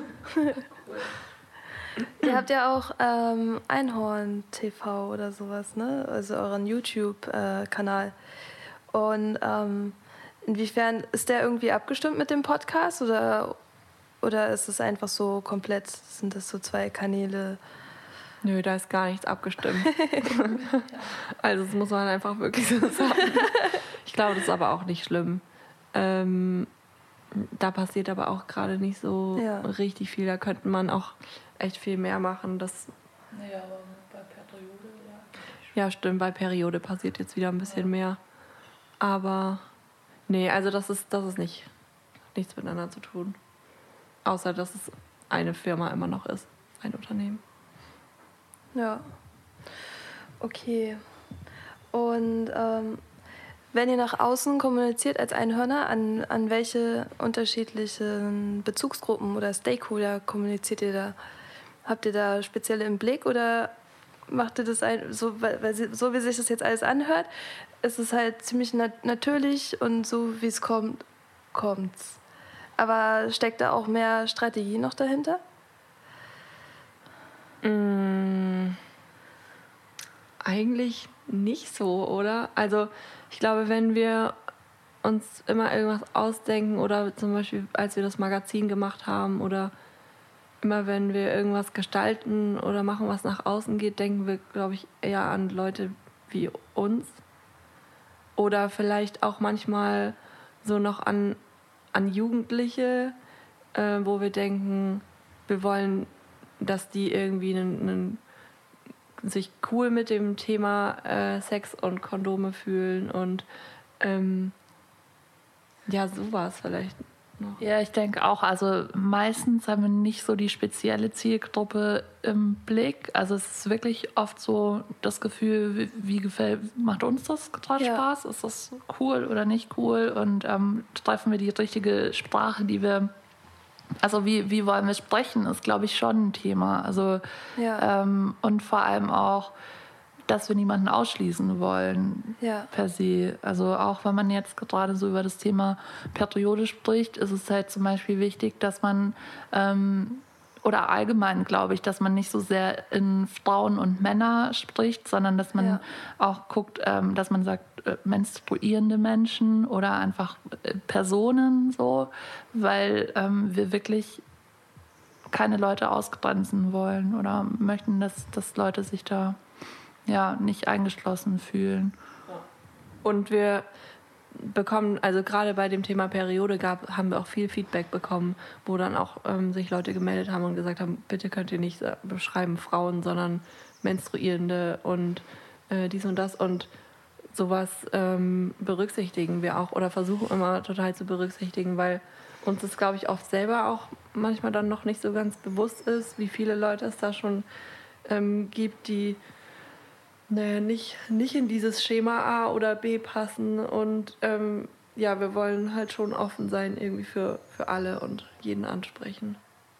Ihr habt ja auch ähm, Einhorn T V oder sowas, ne? Also euren YouTube-Kanal. Und ähm, inwiefern ist der irgendwie abgestimmt mit dem Podcast oder, oder ist es einfach so komplett, sind das so zwei Kanäle? Nö, da ist gar nichts abgestimmt. Also das muss man einfach wirklich so sagen. Ich glaube, das ist aber auch nicht schlimm. Ähm, da passiert aber auch gerade nicht so Ja. richtig viel. Da könnte man auch echt viel mehr machen. Das, Naja, aber bei Periode, ja, stimmt, bei Periode passiert jetzt wieder ein bisschen mehr. Aber nee, also das ist, das ist nicht nichts miteinander zu tun. Außer, dass es eine Firma immer noch ist, ein Unternehmen. Ja. Okay. Und ähm, wenn ihr nach außen kommuniziert als Einhörner, an, an welche unterschiedlichen Bezugsgruppen oder Stakeholder kommuniziert ihr da? Habt ihr da spezielle im Blick oder macht ihr das ein, so, weil, weil sie, so wie sich das jetzt alles anhört, ist es halt ziemlich nat- natürlich und so wie es kommt, kommt's. Aber steckt da auch mehr Strategie noch dahinter? Mm, eigentlich nicht so, oder? Also ich glaube, wenn wir uns immer irgendwas ausdenken oder zum Beispiel, als wir das Magazin gemacht haben oder immer wenn wir irgendwas gestalten oder machen, was nach außen geht, denken wir, glaube ich, eher an Leute wie uns. Oder vielleicht auch manchmal so noch an, an Jugendliche, äh, wo wir denken, wir wollen, dass die irgendwie einen, einen, sich cool mit dem Thema äh, Sex und Kondome fühlen und ähm, ja, sowas vielleicht noch. Ja, ich denke auch. Also meistens haben wir nicht so die spezielle Zielgruppe im Blick. Also es ist wirklich oft so das Gefühl, wie, wie gefällt, macht uns das gerade Ja. Spaß? Ist das cool oder nicht cool? Und ähm, treffen wir die richtige Sprache, die wir also wie, wie wollen wir sprechen, ist, glaube ich, schon ein Thema. Also, Ja. ähm, und vor allem auch, dass wir niemanden ausschließen wollen, Ja. per se. Also auch wenn man jetzt gerade so über das Thema Periode spricht, ist es halt zum Beispiel wichtig, dass man, ähm, oder allgemein glaube ich, dass man nicht so sehr in Frauen und Männer spricht, sondern dass man Ja. auch guckt, ähm, dass man sagt, äh, menstruierende Menschen oder einfach äh, Personen so, weil ähm, wir wirklich keine Leute ausgrenzen wollen oder möchten, dass, dass Leute sich da ja nicht eingeschlossen fühlen. Und wir bekommen, also gerade bei dem Thema Periode gab, haben wir auch viel Feedback bekommen, wo dann auch ähm, sich Leute gemeldet haben und gesagt haben, bitte könnt ihr nicht äh, beschreiben Frauen, sondern Menstruierende und äh, dies und das und sowas ähm, berücksichtigen wir auch oder versuchen immer total zu berücksichtigen, weil uns das, glaube ich, oft selber auch manchmal dann noch nicht so ganz bewusst ist, wie viele Leute es da schon ähm, gibt, die naja, nicht, nicht in dieses Schema A oder B passen und ähm, ja, wir wollen halt schon offen sein irgendwie für, für alle und jeden ansprechen.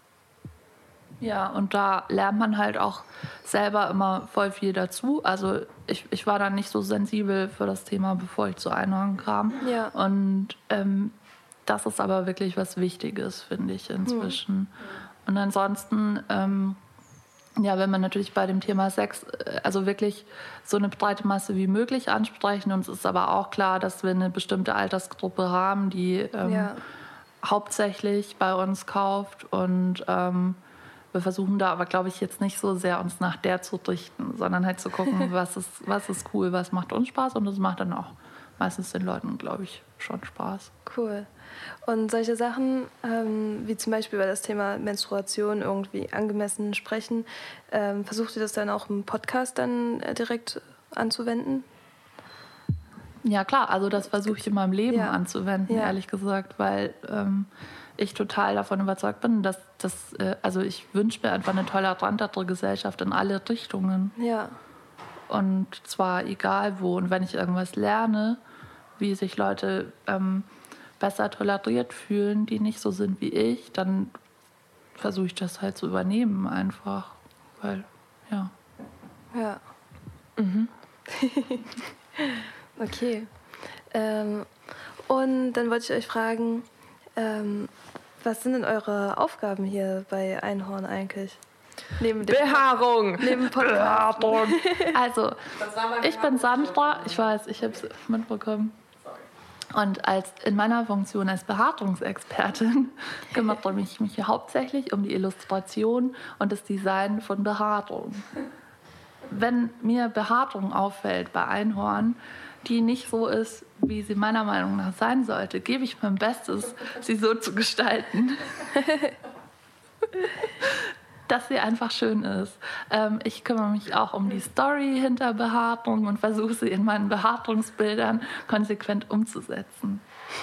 Ja, und da lernt man halt auch selber immer voll viel dazu. Also ich, ich war da nicht so sensibel für das Thema, bevor ich zu Einhorn kam. Ja. Und ähm, das ist aber wirklich was Wichtiges, finde ich inzwischen. Mhm. Und ansonsten, ähm, ja, wenn man natürlich bei dem Thema Sex, also wirklich so eine breite Masse wie möglich ansprechen. Uns ist aber auch klar, dass wir eine bestimmte Altersgruppe haben, die ähm, Ja. hauptsächlich bei uns kauft. Und ähm, wir versuchen da aber, glaube ich, jetzt nicht so sehr uns nach der zu richten, sondern halt zu gucken, was ist, was ist cool, was macht uns Spaß. Und das macht dann auch meistens den Leuten, glaube ich, schon Spaß. Cool. Und solche Sachen, ähm, wie zum Beispiel über das Thema Menstruation irgendwie angemessen sprechen, ähm, versucht ihr das dann auch im Podcast dann äh, direkt anzuwenden? Ja klar, also das versuche ich in meinem Leben Ja. anzuwenden, Ja. ehrlich gesagt, weil ähm, ich total davon überzeugt bin, dass das, äh, also ich wünsche mir einfach eine tolerantere Gesellschaft in alle Richtungen. Ja. Und zwar egal wo. Und wenn ich irgendwas lerne, wie sich Leute ähm, besser toleriert fühlen, die nicht so sind wie ich, dann versuche ich das halt zu übernehmen einfach. Weil, ja. Ja. Mhm. Okay. Ähm, und dann wollte ich euch fragen, ähm, was sind denn eure Aufgaben hier bei Einhorn eigentlich? Neben dem Behaarung! Neben Podcast. Also, ich bin Sandra, ich weiß, ich habe es mitbekommen. Und als, in meiner Funktion als Behaarungsexpertin kümmere ich mich hier hauptsächlich um die Illustration und das Design von Behaarung. Wenn mir Behaarung auffällt bei Einhorn, die nicht so ist, wie sie meiner Meinung nach sein sollte, gebe ich mein Bestes, sie so zu gestalten, dass sie einfach schön ist. Ähm, ich kümmere mich auch um die Story hinter Behaarung und versuche sie in meinen Behaarungsbildern konsequent umzusetzen.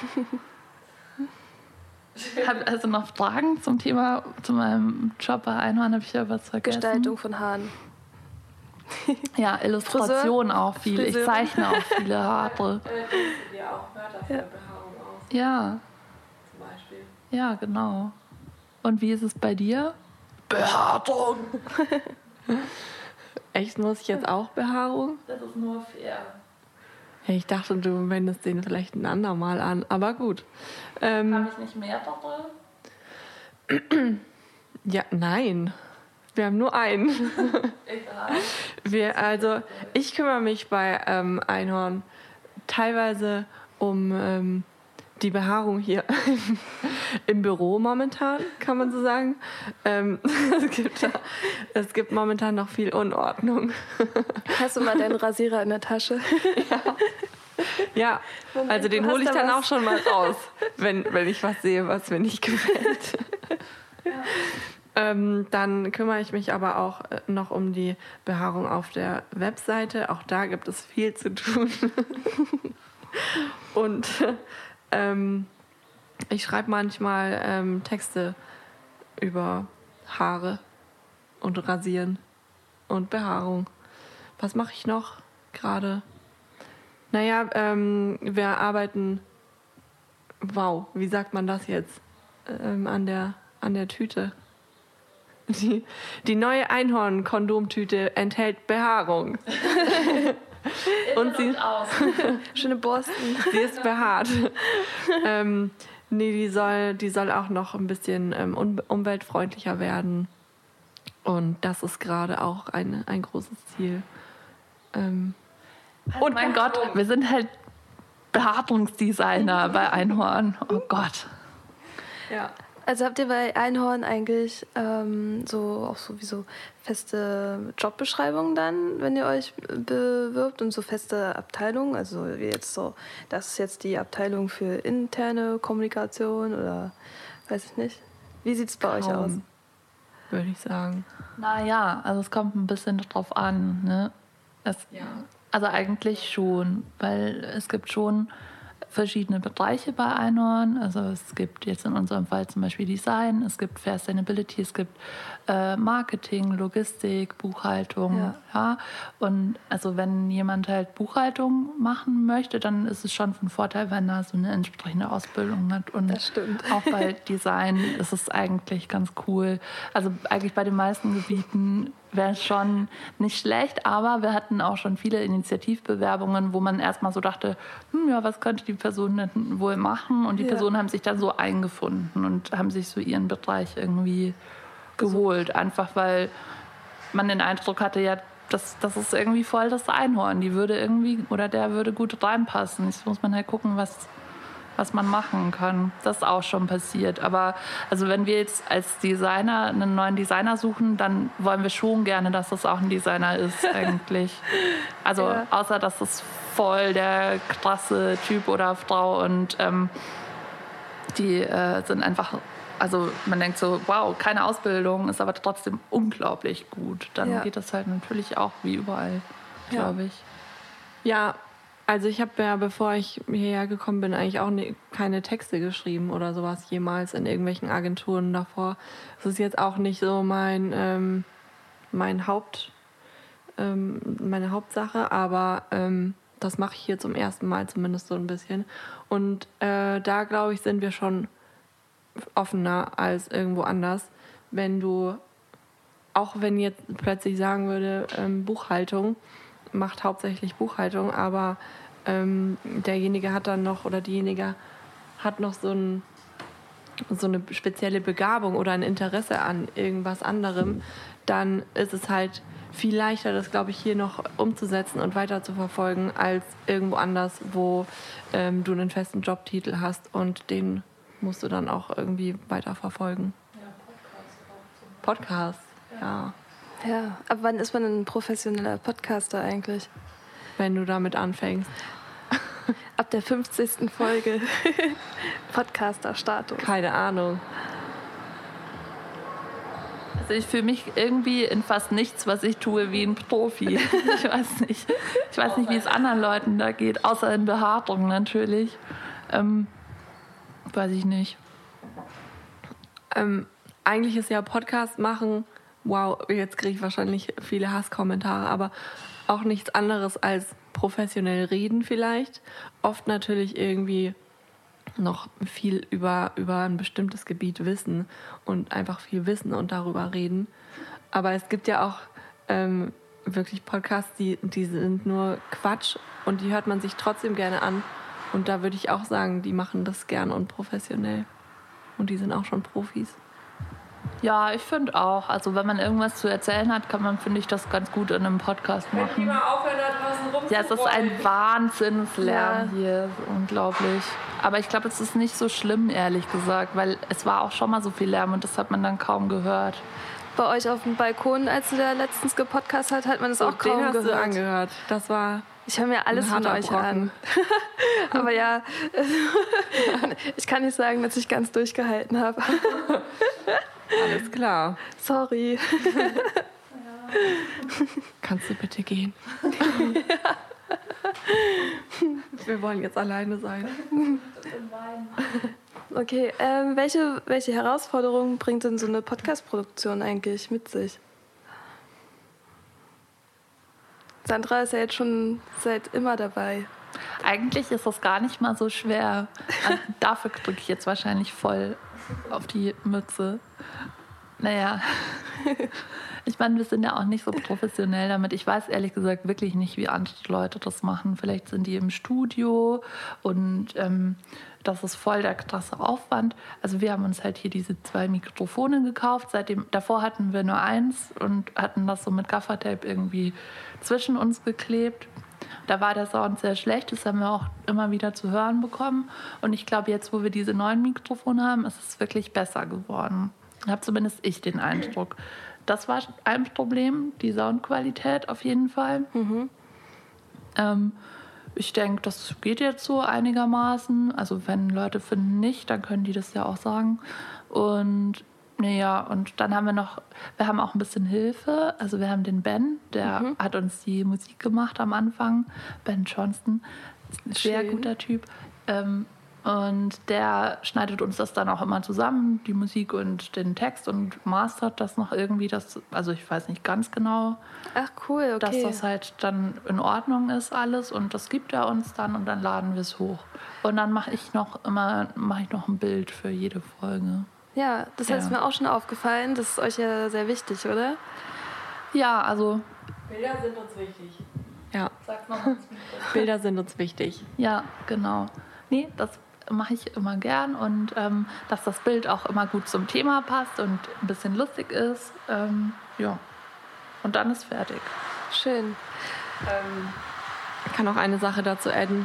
Habt also noch Fragen zum Thema, zu meinem Job bei Einhorn? Habe ich ja was vergessen? Gestaltung von Haaren. Ja, Illustration Friseur? auch viel. Ich Friseur? zeichne auch viele Haare. Äh, denkst du dir auch Wörter für Ja. Behaarung aus, Ja, zum Beispiel? ja, genau. Und wie ist es bei dir? Behaarung! Echt, muss ich jetzt auch Behaarung? Das ist nur fair. Ja, ich dachte, du wendest den vielleicht ein andermal an, aber gut. Ähm, Habe ich nicht mehrere? ja, nein. Wir haben nur einen. Egal. Wir, also, ich kümmere mich bei ähm, Einhorn teilweise um ähm, die Behaarung hier im Büro momentan, kann man so sagen. Ähm, es, gibt da, es gibt momentan noch viel Unordnung. Hast du mal deinen Rasierer in der Tasche? Ja, Moment, also den du hole ich hast da dann was. auch schon mal raus, wenn, wenn ich was sehe, was mir nicht gefällt. Ähm, dann kümmere ich mich aber auch äh, noch um die Behaarung auf der Webseite. Auch da gibt es viel zu tun. Und ähm, ich schreibe manchmal ähm, Texte über Haare und Rasieren und Behaarung. Was mache ich noch gerade? Naja, ähm, wir arbeiten, wow, wie sagt man das jetzt? Ähm, an der an der Tüte. Die, die neue Einhorn-Kondomtüte enthält Behaarung. Und sie aus. Schöne Borsten. Sie ist behaart. ähm, nee, die soll, die soll auch noch ein bisschen ähm, um, umweltfreundlicher werden. Und das ist gerade auch ein, ein großes Ziel. Ähm, oh und mein Gott, wir sind halt Behaarungsdesigner bei Einhorn. Oh Gott. Ja. Also habt ihr bei Einhorn eigentlich ähm, so auch sowieso feste Jobbeschreibungen dann, wenn ihr euch bewirbt und so feste Abteilungen? Also wie jetzt so, das ist jetzt die Abteilung für interne Kommunikation oder weiß ich nicht. Wie sieht es bei euch aus? Würde ich sagen. Naja, also es kommt ein bisschen drauf an. Ne? Es, Ja. Also eigentlich schon, weil es gibt schon verschiedene Bereiche bei Einhorn. Also es gibt jetzt in unserem Fall zum Beispiel Design, es gibt Fair Sustainability, es gibt äh, Marketing, Logistik, Buchhaltung. Ja. Ja. Und also wenn jemand halt Buchhaltung machen möchte, dann ist es schon von Vorteil, wenn er so eine entsprechende Ausbildung hat. Und Das stimmt. auch bei Design ist es eigentlich ganz cool. Also eigentlich bei den meisten Gebieten wäre es schon nicht schlecht, aber wir hatten auch schon viele Initiativbewerbungen, wo man erstmal so dachte, hm, ja, was könnte die Person denn wohl machen? Und die Ja. Personen haben sich dann so eingefunden und haben sich so ihren Bereich irgendwie geholt. Einfach weil man den Eindruck hatte, ja, das, das ist irgendwie voll das Einhorn. Die würde irgendwie, oder der würde gut reinpassen. Jetzt muss man halt gucken, was was man machen kann. Das ist auch schon passiert. Aber also wenn wir jetzt als Designer einen neuen Designer suchen, dann wollen wir schon gerne, dass das auch ein Designer ist eigentlich. Also Ja. außer, dass das voll der krasse Typ oder Frau und ähm, die äh, sind einfach, also man denkt so, wow, keine Ausbildung, ist aber trotzdem unglaublich gut. Dann Ja. geht das halt natürlich auch wie überall, glaube ich. Ja, also ich habe ja, bevor ich hierher gekommen bin, eigentlich auch ne, keine Texte geschrieben oder sowas jemals in irgendwelchen Agenturen davor. Das ist jetzt auch nicht so mein, ähm, mein Haupt, ähm, meine Hauptsache, aber ähm, das mache ich hier zum ersten Mal zumindest so ein bisschen. Und äh, da, glaube ich, sind wir schon offener als irgendwo anders. Wenn du, auch wenn jetzt plötzlich sagen würde, ähm, Buchhaltung, macht hauptsächlich Buchhaltung, aber ähm, derjenige hat dann noch oder diejenige hat noch so, ein, so eine spezielle Begabung oder ein Interesse an irgendwas anderem, dann ist es halt viel leichter, das, glaube ich, hier noch umzusetzen und weiter zu verfolgen, als irgendwo anders, wo ähm, du einen festen Jobtitel hast und den musst du dann auch irgendwie weiter verfolgen. Ja, Podcast. Ja. Ja, ab wann ist man ein professioneller Podcaster eigentlich? Wenn du damit anfängst. Ab der fünfzigsten Folge Podcaster-Status. Keine Ahnung. Also ich fühle mich irgendwie in fast nichts, was ich tue, wie ein Profi. Ich weiß nicht. Ich weiß nicht, wie es anderen Leuten da geht, außer in Behaarung natürlich. Ähm, weiß ich nicht. Ähm, eigentlich ist ja Podcast machen, wow, jetzt kriege ich wahrscheinlich viele Hasskommentare, aber auch nichts anderes als professionell reden vielleicht. Oft natürlich irgendwie noch viel über, über ein bestimmtes Gebiet wissen und einfach viel wissen und darüber reden. Aber es gibt ja auch ähm, wirklich Podcasts, die, die sind nur Quatsch und die hört man sich trotzdem gerne an. Und da würde ich auch sagen, die machen das gern und professionell. Und die sind auch schon Profis. Ja, ich finde auch. Also wenn man irgendwas zu erzählen hat, kann man, finde ich, das ganz gut in einem Podcast machen. mal aufhören, da draußen rumzurollen. Ja, es ist ein Wahnsinnslärm Ja. hier. Unglaublich. Aber ich glaube, es ist nicht so schlimm, ehrlich gesagt, weil es war auch schon mal so viel Lärm und das hat man dann kaum gehört. Bei euch auf dem Balkon, als du da letztens gepodcast hast, hat man das auch Den kaum hast du gehört. angehört. Das war Ich höre mir alles ein von harter euch Brocken. an. Aber ja, ich kann nicht sagen, dass ich ganz durchgehalten habe. alles klar. Sorry. Kannst du bitte gehen? Wir wollen jetzt alleine sein. Okay, ähm, welche, welche Herausforderungen bringt denn so eine Podcast-Produktion eigentlich mit sich? Sandra ist ja jetzt schon seit immer dabei. Eigentlich ist das gar nicht mal so schwer. Also dafür kriege ich jetzt wahrscheinlich voll auf die Mütze. Naja, ich meine, wir sind ja auch nicht so professionell damit. Ich weiß ehrlich gesagt wirklich nicht, wie andere Leute das machen. Vielleicht sind die im Studio und ähm, das ist voll der krasse Aufwand. Also wir haben uns halt hier diese zwei Mikrofone gekauft. Seitdem, davor hatten wir nur eins und hatten das so mit Gaffertape irgendwie zwischen uns geklebt. Da war der Sound sehr schlecht, das haben wir auch immer wieder zu hören bekommen. Und ich glaube, jetzt, wo wir diese neuen Mikrofone haben, ist es wirklich besser geworden. Habe zumindest ich den Eindruck. Das war ein Problem, die Soundqualität auf jeden Fall. Mhm. Ähm, ich denke, das geht jetzt so einigermaßen. Also wenn Leute finden nicht, dann können die das ja auch sagen. Und naja, und dann haben wir noch, wir haben auch ein bisschen Hilfe. Also wir haben den Ben, der Mhm. hat uns die Musik gemacht am Anfang. Ben Johnston, sehr Schön. guter Typ. Ähm, und der schneidet uns das dann auch immer zusammen, die Musik und den Text, und mastert das noch irgendwie. Das, also ich weiß nicht ganz genau, Ach cool, okay. dass das halt dann in Ordnung ist alles, und das gibt er uns dann und dann laden wir es hoch. Und dann mache ich noch immer mache ich noch ein Bild für jede Folge. Ja, das Ja. ist mir auch schon aufgefallen. Das ist euch ja sehr wichtig, oder? Ja, also Bilder sind uns wichtig. Ja, sag mal. Bilder sind uns wichtig. Ja, genau. Nee, das mache ich immer gern, und ähm, dass das Bild auch immer gut zum Thema passt und ein bisschen lustig ist. Ähm, ja. Und dann ist fertig. Schön. Ähm, ich kann noch eine Sache dazu adden.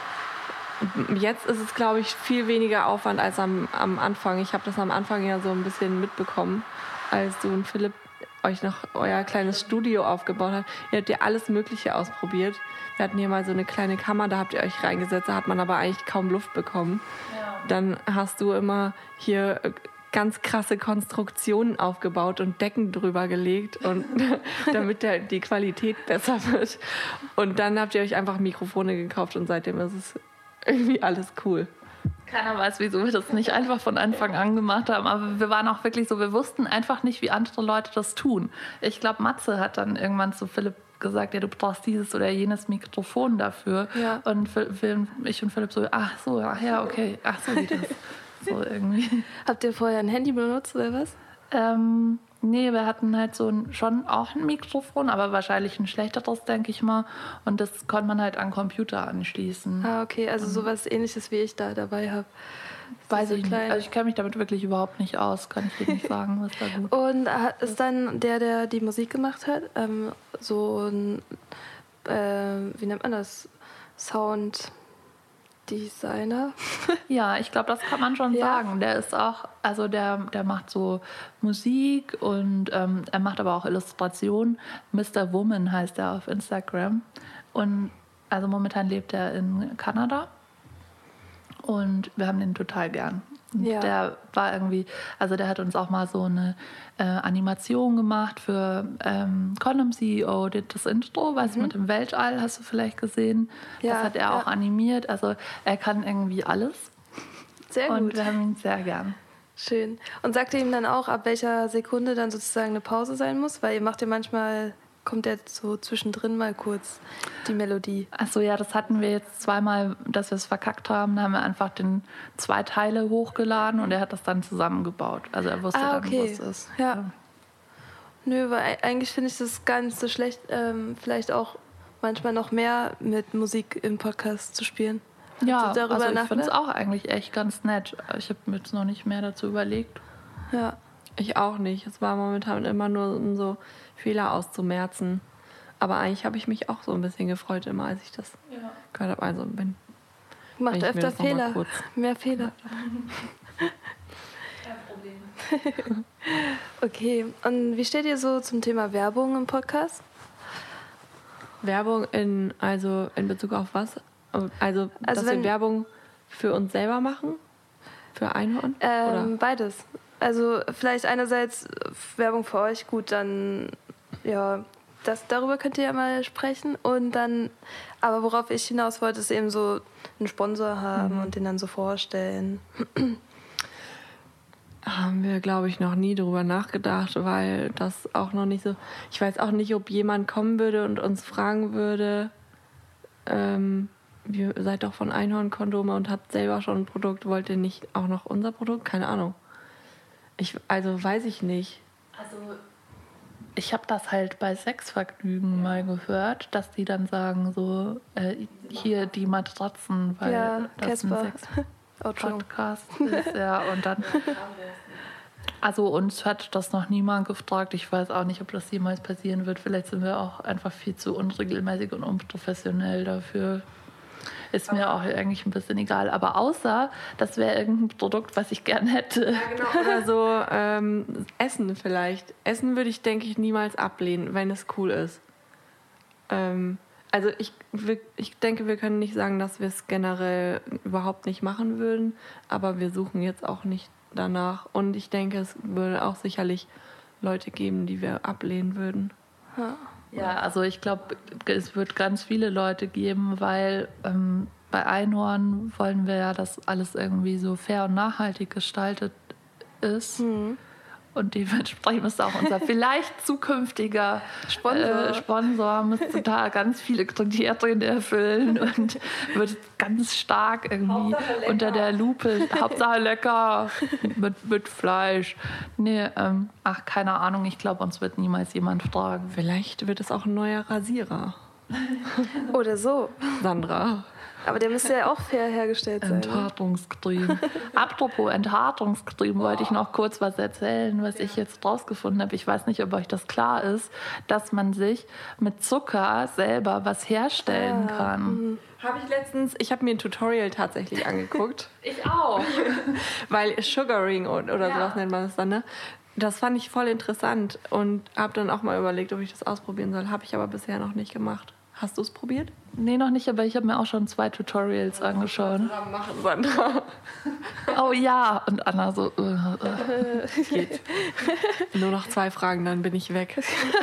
Jetzt ist es, glaube ich, viel weniger Aufwand als am, am Anfang. Ich habe das am Anfang ja so ein bisschen mitbekommen, als du und Philipp euch noch euer kleines Studio aufgebaut habt. Ihr habt ja alles Mögliche ausprobiert. Wir hatten hier mal so eine kleine Kammer, da habt ihr euch reingesetzt, da hat man aber eigentlich kaum Luft bekommen. Ja. Dann hast du immer hier ganz krasse Konstruktionen aufgebaut und Decken drüber gelegt, und damit der, die Qualität besser wird. Und dann habt ihr euch einfach Mikrofone gekauft, und seitdem ist es irgendwie alles cool. Keiner weiß, wieso wir das nicht einfach von Anfang an gemacht haben. Aber wir waren auch wirklich so, wir wussten einfach nicht, wie andere Leute das tun. Ich glaube, Matze hat dann irgendwann zu Philipp gesagt, ja, du brauchst dieses oder jenes Mikrofon dafür. Ja. Und ich und Philipp so, ach so, ach ja, okay, ach so geht das. So irgendwie. Habt ihr vorher ein Handy benutzt oder was? Ähm, nee, wir hatten halt so ein, schon auch ein Mikrofon, aber wahrscheinlich ein schlechteres, denke ich mal. Und das konnte man halt an Computer anschließen. Ah, okay, also sowas ähnliches wie ich da dabei habe. Weiß so ich nicht. klein. Also ich kenne mich damit wirklich überhaupt nicht aus. Kann ich dir nicht sagen, was da gut ist. Und hat- ist dann der, der die Musik gemacht hat, ähm, so ein, äh, wie nennt man das? Sounddesigner? Ja, ich glaube, das kann man schon Ja. sagen. Der ist auch, also der, der macht so Musik, und ähm, er macht aber auch Illustrationen. Mister Woman heißt er auf Instagram. Und also momentan lebt er in Kanada. Und wir haben den total gern. Und Ja. der war irgendwie, also der hat uns auch mal so eine äh, Animation gemacht für ähm, Condom C E O, das Intro, weißt du, mit dem Weltall, hast du vielleicht gesehen. Ja, das hat er ja. auch animiert. Also er kann irgendwie alles. Sehr Und gut. wir haben ihn sehr gern. Schön. Und sagt ihr ihm dann auch, ab welcher Sekunde dann sozusagen eine Pause sein muss? Weil ihr macht ja manchmal, kommt ja so zwischendrin mal kurz die Melodie. Achso, ja, das hatten wir jetzt zweimal, dass wir es verkackt haben. Da haben wir einfach den zwei Teile hochgeladen und er hat das dann zusammengebaut. Also er wusste Ah, dann, okay. was es ist. Ja. Nö, weil e- eigentlich finde ich das gar nicht so schlecht, ähm, vielleicht auch manchmal noch mehr mit Musik im Podcast zu spielen. Habt Ja, ihr darüber also ich finde es nachgedacht? auch eigentlich echt ganz nett. Ich habe mir jetzt noch nicht mehr dazu überlegt. Ja. Ich auch nicht. Es war momentan immer nur, um so Fehler auszumerzen. Aber eigentlich habe ich mich auch so ein bisschen gefreut, immer als ich das Ja. gehört habe. Also bin Macht Wenn ich mir öfter das noch mal Fehler. kurz- Mehr Fehler. Kein Problem. Okay. Und wie steht ihr so zum Thema Werbung im Podcast? Werbung in, also in Bezug auf was? Also, dass wenn- wir Werbung für uns selber machen? Für Einhorn? Ähm, beides. Also vielleicht einerseits Werbung für euch, gut, dann ja, das, darüber könnt ihr ja mal sprechen. Und dann, aber worauf ich hinaus wollte, ist eben so einen Sponsor haben und den dann so vorstellen. Haben wir, glaube ich, noch nie drüber nachgedacht, weil das auch noch nicht so. Ich weiß auch nicht, ob jemand kommen würde und uns fragen würde, ähm, ihr seid doch von Einhorn Kondome und habt selber schon ein Produkt, wollt ihr nicht auch noch unser Produkt? Keine Ahnung. Ich, also weiß ich nicht. Also ich habe das halt bei Sexvergnügen mal gehört, dass die dann sagen so, äh, hier die Matratzen, weil Ja, das ein Casper. Sex-Podcast ist. Ja, und dann... Also uns hat das noch niemand gefragt. Ich weiß auch nicht, ob das jemals passieren wird. Vielleicht sind wir auch einfach viel zu unregelmäßig und unprofessionell dafür. Ist mir auch eigentlich ein bisschen egal. Aber außer, das wäre irgendein Produkt, was ich gern hätte. Ja, genau. Oder so ähm, Essen vielleicht. Essen würde ich, denke ich, niemals ablehnen, wenn es cool ist. Ähm, also ich, ich denke, wir können nicht sagen, dass wir es generell überhaupt nicht machen würden. Aber wir suchen jetzt auch nicht danach. Und ich denke, es würde auch sicherlich Leute geben, die wir ablehnen würden. Ja. Ja, also ich glaube, es wird ganz viele Leute geben, weil ähm, bei Einhorn wollen wir ja, dass alles irgendwie so fair und nachhaltig gestaltet ist. Mhm. Und dementsprechend ist auch unser vielleicht zukünftiger Sponsor. äh, Sponsor müsste da ganz viele Kriterien erfüllen und wird ganz stark irgendwie unter der Lupe. Hauptsache lecker mit, mit Fleisch. Nee, ähm, ach, keine Ahnung. Ich glaube, uns wird niemals jemand fragen. Vielleicht wird es auch ein neuer Rasierer. Oder so. Sandra. Aber der müsste ja auch fair hergestellt sein. Ne? Enthaarungscreme. Apropos Enthaarungscreme, wollte ich noch kurz was erzählen, was ich jetzt rausgefunden habe. Ich weiß nicht, ob euch das klar ist, dass man sich mit Zucker selber was herstellen Ah, kann. Habe ich letztens, ich habe mir ein Tutorial tatsächlich angeguckt, Ich auch. weil Sugaring oder Ja. sowas nennt man das dann, ne? Das fand ich voll interessant und habe dann auch mal überlegt, ob ich das ausprobieren soll. Habe ich aber bisher noch nicht gemacht. Hast du es probiert? Nee, noch nicht, aber ich habe mir auch schon zwei Tutorials angeschaut. Zusammen machen, Sandra. Oh ja, und Anna so, äh, äh. Geht. Nur noch zwei Fragen, dann bin ich weg.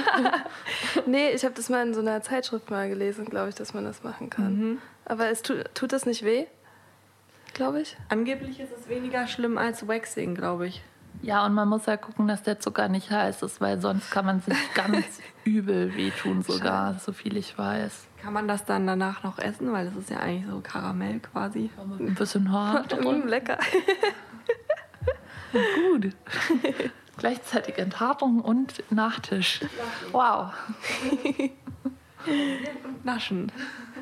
Nee, ich habe das mal in so einer Zeitschrift mal gelesen, glaube ich, dass man das machen kann. Mhm. Aber es tu, tut das nicht weh? Glaube ich. Angeblich ist es weniger schlimm als Waxing, glaube ich. Ja, und man muss ja gucken, dass der Zucker nicht heiß ist, weil sonst kann man sich ganz übel wehtun sogar, so viel ich weiß. Kann man das dann danach noch essen? Weil das ist ja eigentlich so Karamell quasi. Ein bisschen hart. Mm, lecker. Gut. Gleichzeitig Enthaarung und Nachtisch. Wow. Naschen.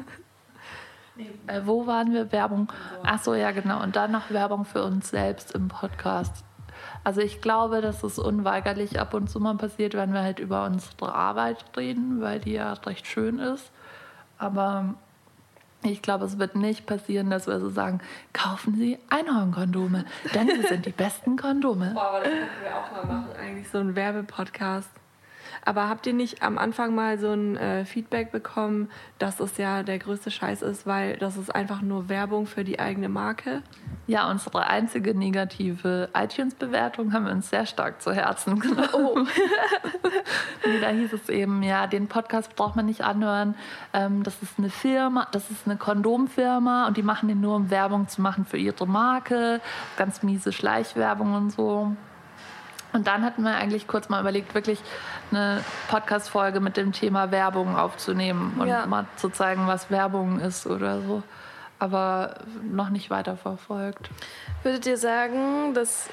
Äh, wo waren wir? Werbung. Ach so, ja genau. Und dann noch Werbung für uns selbst im Podcast. Also ich glaube, dass es unweigerlich ab und zu mal passiert, wenn wir halt über unsere Arbeit reden, weil die ja recht schön ist. Aber ich glaube, es wird nicht passieren, dass wir so sagen, kaufen Sie Einhornkondome, denn sie sind die besten Kondome. Boah, aber das könnten wir auch mal machen, eigentlich so ein Werbepodcast. Aber habt ihr nicht am Anfang mal so ein äh, Feedback bekommen, dass es ja der größte Scheiß ist, weil das ist einfach nur Werbung für die eigene Marke? Ja, unsere einzige negative iTunes-Bewertung haben wir uns sehr stark zu Herzen genommen. Oh. Nee, da hieß es eben, ja, den Podcast braucht man nicht anhören. Ähm, das ist eine Firma, das ist eine Kondomfirma und die machen den nur, um Werbung zu machen für ihre Marke. Ganz miese Schleichwerbung und so. Und dann hatten wir eigentlich kurz mal überlegt, wirklich eine Podcast-Folge mit dem Thema Werbung aufzunehmen und Ja. mal zu zeigen, was Werbung ist oder so. Aber noch nicht weiter verfolgt. Würdet ihr sagen, dass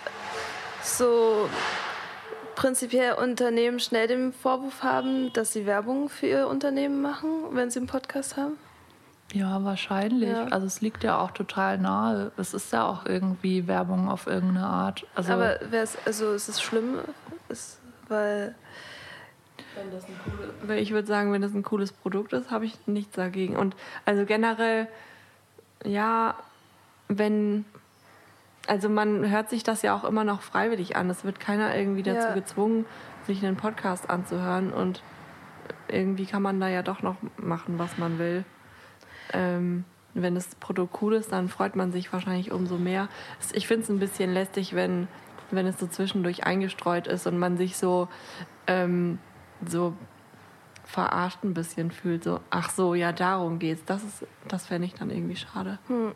so prinzipiell Unternehmen schnell den Vorwurf haben, dass sie Werbung für ihr Unternehmen machen, wenn sie einen Podcast haben? Ja, wahrscheinlich. Ja. Also es liegt ja auch total nahe. Es ist ja auch irgendwie Werbung auf irgendeine Art. Also Aber wär's, also ist es schlimm, ist, weil Wenn das ein cooles, ich würde sagen, wenn das ein cooles Produkt ist, habe ich nichts dagegen. Und also generell, ja, wenn, also man hört sich das ja auch immer noch freiwillig an. Es wird keiner irgendwie dazu Ja. gezwungen, sich einen Podcast anzuhören. Und irgendwie kann man da ja doch noch machen, was man will. Ähm, wenn das Produkt cool ist, dann freut man sich wahrscheinlich umso mehr. Ich finde es ein bisschen lästig, wenn, wenn es so zwischendurch eingestreut ist und man sich so, ähm, so verarscht ein bisschen fühlt. So, ach so, ja, darum geht's. Das ist, das fände ich dann irgendwie schade. hm,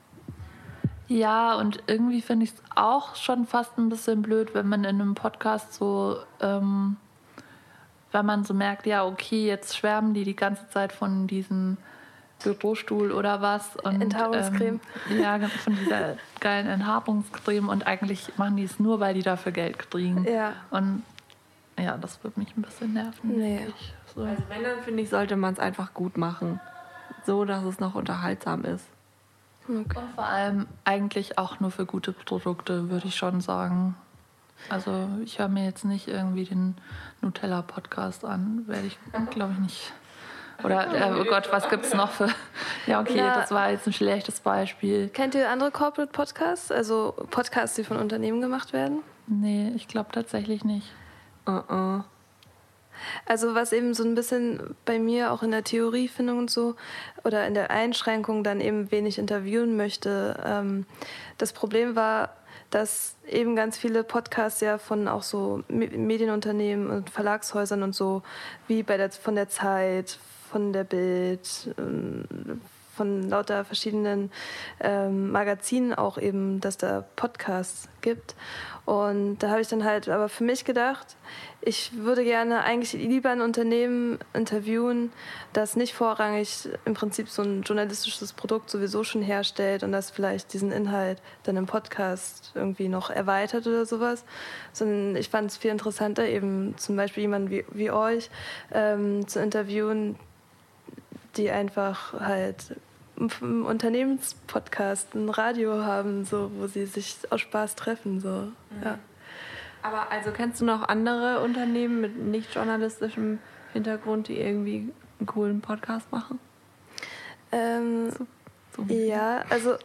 ja, und irgendwie finde ich es auch schon fast ein bisschen blöd, wenn man in einem Podcast so, ähm, wenn man so merkt, ja, okay, jetzt schwärmen die die ganze Zeit von diesen Bürostuhl oder was. Und, Enthaarungscreme. Ähm, ja, von dieser geilen Enthaarungscreme. Und eigentlich machen die es nur, weil die dafür Geld kriegen. Ja. Und ja, das würde mich ein bisschen nerven. Nee. Ich. So. Also wenn, dann finde ich, sollte man es einfach gut machen. So, dass es noch unterhaltsam ist. Okay. Und vor allem eigentlich auch nur für gute Produkte, würde ich schon sagen. Also ich höre mir jetzt nicht irgendwie den Nutella-Podcast an, werde ich, glaube ich, nicht. Oder, äh, oh Gott, was gibt es noch für... Ja, okay, Ja. das war jetzt ein schlechtes Beispiel. Kennt ihr andere Corporate Podcasts? Also Podcasts, die von Unternehmen gemacht werden? Nee, ich glaube tatsächlich nicht. Uh-uh. Also was eben so ein bisschen bei mir auch in der Theoriefindung und so oder in der Einschränkung dann eben wenig interviewen möchte. Ähm, das Problem war, dass eben ganz viele Podcasts ja von auch so Medienunternehmen und Verlagshäusern und so, wie bei der, von der Zeit, von der Bild, von lauter verschiedenen ähm, Magazinen auch eben, dass da Podcasts gibt. Und da habe ich dann halt aber für mich gedacht, ich würde gerne eigentlich lieber ein Unternehmen interviewen, das nicht vorrangig im Prinzip so ein journalistisches Produkt sowieso schon herstellt und das vielleicht diesen Inhalt dann im Podcast irgendwie noch erweitert oder sowas. Sondern ich fand es viel interessanter, eben zum Beispiel jemanden wie, wie euch ähm, zu interviewen, die einfach halt einen Unternehmenspodcast, ein Radio haben, so, wo sie sich aus Spaß treffen. So. Mhm. Ja. Aber also kennst du noch andere Unternehmen mit nicht journalistischem Hintergrund, die irgendwie einen coolen Podcast machen? Ähm, so, so ja, also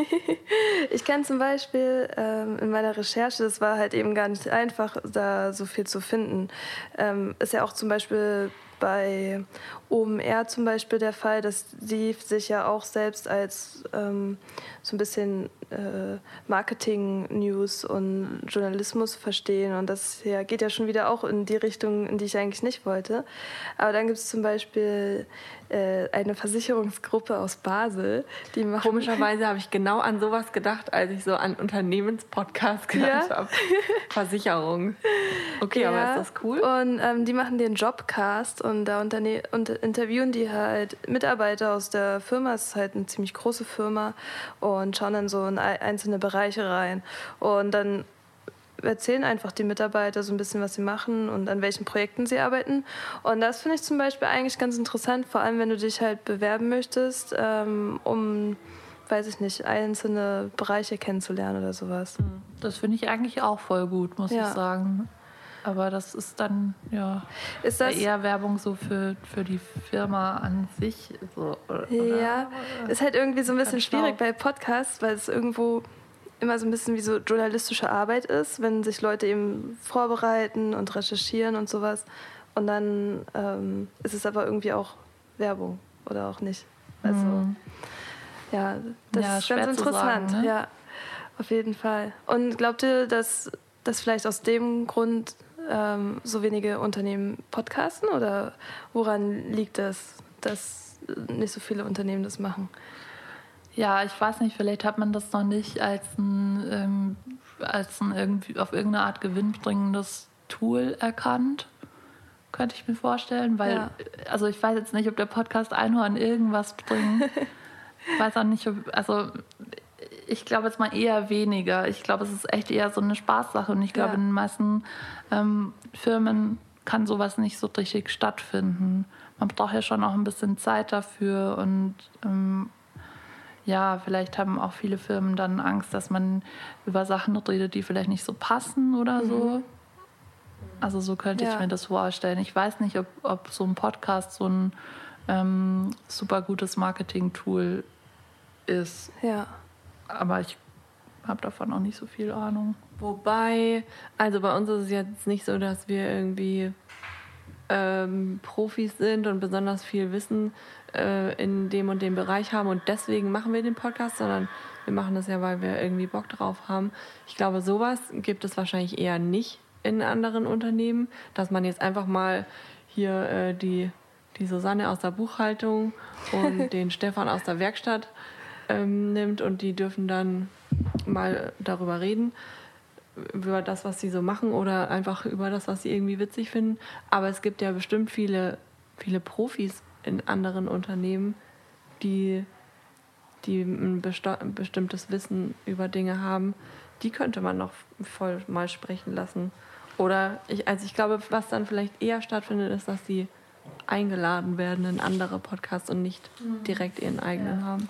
ich kann zum Beispiel ähm, in meiner Recherche, das war halt eben gar nicht einfach, da so viel zu finden, ähm, ist ja auch zum Beispiel bei O M R zum Beispiel der Fall, dass die sich ja auch selbst als ähm, so ein bisschen äh, Marketing-News und Journalismus verstehen. Und das ja, geht ja schon wieder auch in die Richtung, in die ich eigentlich nicht wollte. Aber dann gibt es zum Beispiel äh, eine Versicherungsgruppe aus Basel, die macht... Komischerweise habe ich genau an sowas gedacht, als ich so an Unternehmenspodcasts gedacht Ja? habe. Versicherung. Okay, Ja, aber ist das cool? Und ähm, die machen den Jobcast und da unterne- und interviewen die halt Mitarbeiter aus der Firma. Es ist halt eine ziemlich große Firma und schauen dann so in einzelne Bereiche rein. Und dann erzählen einfach die Mitarbeiter so ein bisschen, was sie machen und an welchen Projekten sie arbeiten. Und das finde ich zum Beispiel eigentlich ganz interessant, vor allem wenn du dich halt bewerben möchtest, ähm, um, weiß ich nicht, einzelne Bereiche kennenzulernen oder sowas. Das finde ich eigentlich auch voll gut, muss Ja. ich sagen. Aber das ist dann ja Ist das eher Werbung so für, für die Firma an sich. So, oder, Ja, ist halt irgendwie so ein bisschen Ganz schwierig schlau. bei Podcasts, weil es irgendwo immer so ein bisschen wie so journalistische Arbeit ist, wenn sich Leute eben vorbereiten und recherchieren und sowas. Und dann ähm, ist es aber irgendwie auch Werbung oder auch nicht. Also, Mhm. ja, das Ja, ist schwer ganz zu interessant. sagen, ne? Ja, auf jeden Fall. Und glaubt ihr, dass, dass vielleicht aus dem Grund ähm, so wenige Unternehmen podcasten? Oder woran liegt das, dass nicht so viele Unternehmen das machen? Ja, ich weiß nicht, vielleicht hat man das noch nicht als ein, ähm, als ein irgendwie auf irgendeine Art gewinnbringendes Tool erkannt. Könnte ich mir vorstellen, weil, Ja. also ich weiß jetzt nicht, ob der Podcast Einhorn irgendwas bringt. Ich weiß auch nicht, ob, also ich glaube jetzt mal eher weniger. Ich glaube, es ist echt eher so eine Spaßsache und ich glaube, Ja. in den meisten ähm, Firmen kann sowas nicht so richtig stattfinden. Man braucht ja schon auch ein bisschen Zeit dafür und ähm, ja, vielleicht haben auch viele Firmen dann Angst, dass man über Sachen redet, die vielleicht nicht so passen oder so. Also so könnte Ja. ich mir das vorstellen. Ich weiß nicht, ob, ob so ein Podcast so ein ähm, super gutes Marketing-Tool ist, Ja. aber ich habe davon auch nicht so viel Ahnung. Wobei, also bei uns ist es jetzt nicht so, dass wir irgendwie ähm, Profis sind und besonders viel Wissen äh, in dem und dem Bereich haben und deswegen machen wir den Podcast, sondern wir machen das ja, weil wir irgendwie Bock drauf haben. Ich glaube, sowas gibt es wahrscheinlich eher nicht in anderen Unternehmen, dass man jetzt einfach mal hier äh, die, die Susanne aus der Buchhaltung und den Stefan aus der Werkstatt ähm, nimmt und die dürfen dann mal darüber reden, über das, was sie so machen oder einfach über das, was sie irgendwie witzig finden. Aber es gibt ja bestimmt viele, viele Profis in anderen Unternehmen, die, die ein, besta- ein bestimmtes Wissen über Dinge haben, die könnte man noch voll mal sprechen lassen. Oder, ich, also ich glaube, was dann vielleicht eher stattfindet, ist, dass sie eingeladen werden in andere Podcasts und nicht mhm. direkt ihren eigenen ja. haben.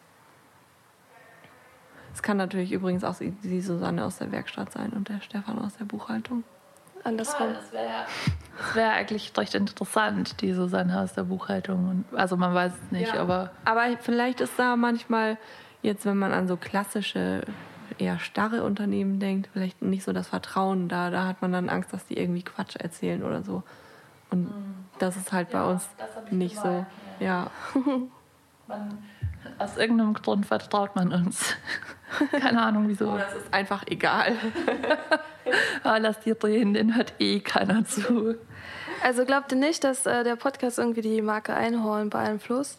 Es kann natürlich übrigens auch die Susanne aus der Werkstatt sein und der Stefan aus der Buchhaltung. Andersrum. Ja, das wäre wär eigentlich recht interessant, die Susanne aus der Buchhaltung. Also man weiß es nicht, ja. aber... Aber vielleicht ist da manchmal, jetzt wenn man an so klassische, eher starre Unternehmen denkt, vielleicht nicht so das Vertrauen da. Da hat man dann Angst, dass die irgendwie Quatsch erzählen oder so. Und mhm. das ist halt ja, bei uns nicht gemeint, so. Ja. ja. Man, aus irgendeinem Grund vertraut man uns. Keine Ahnung wieso. Oh, das ist einfach egal. Ah, lass die drehen, den hört eh keiner zu. Also glaubt ihr nicht, dass äh, der Podcast irgendwie die Marke Einhorn beeinflusst?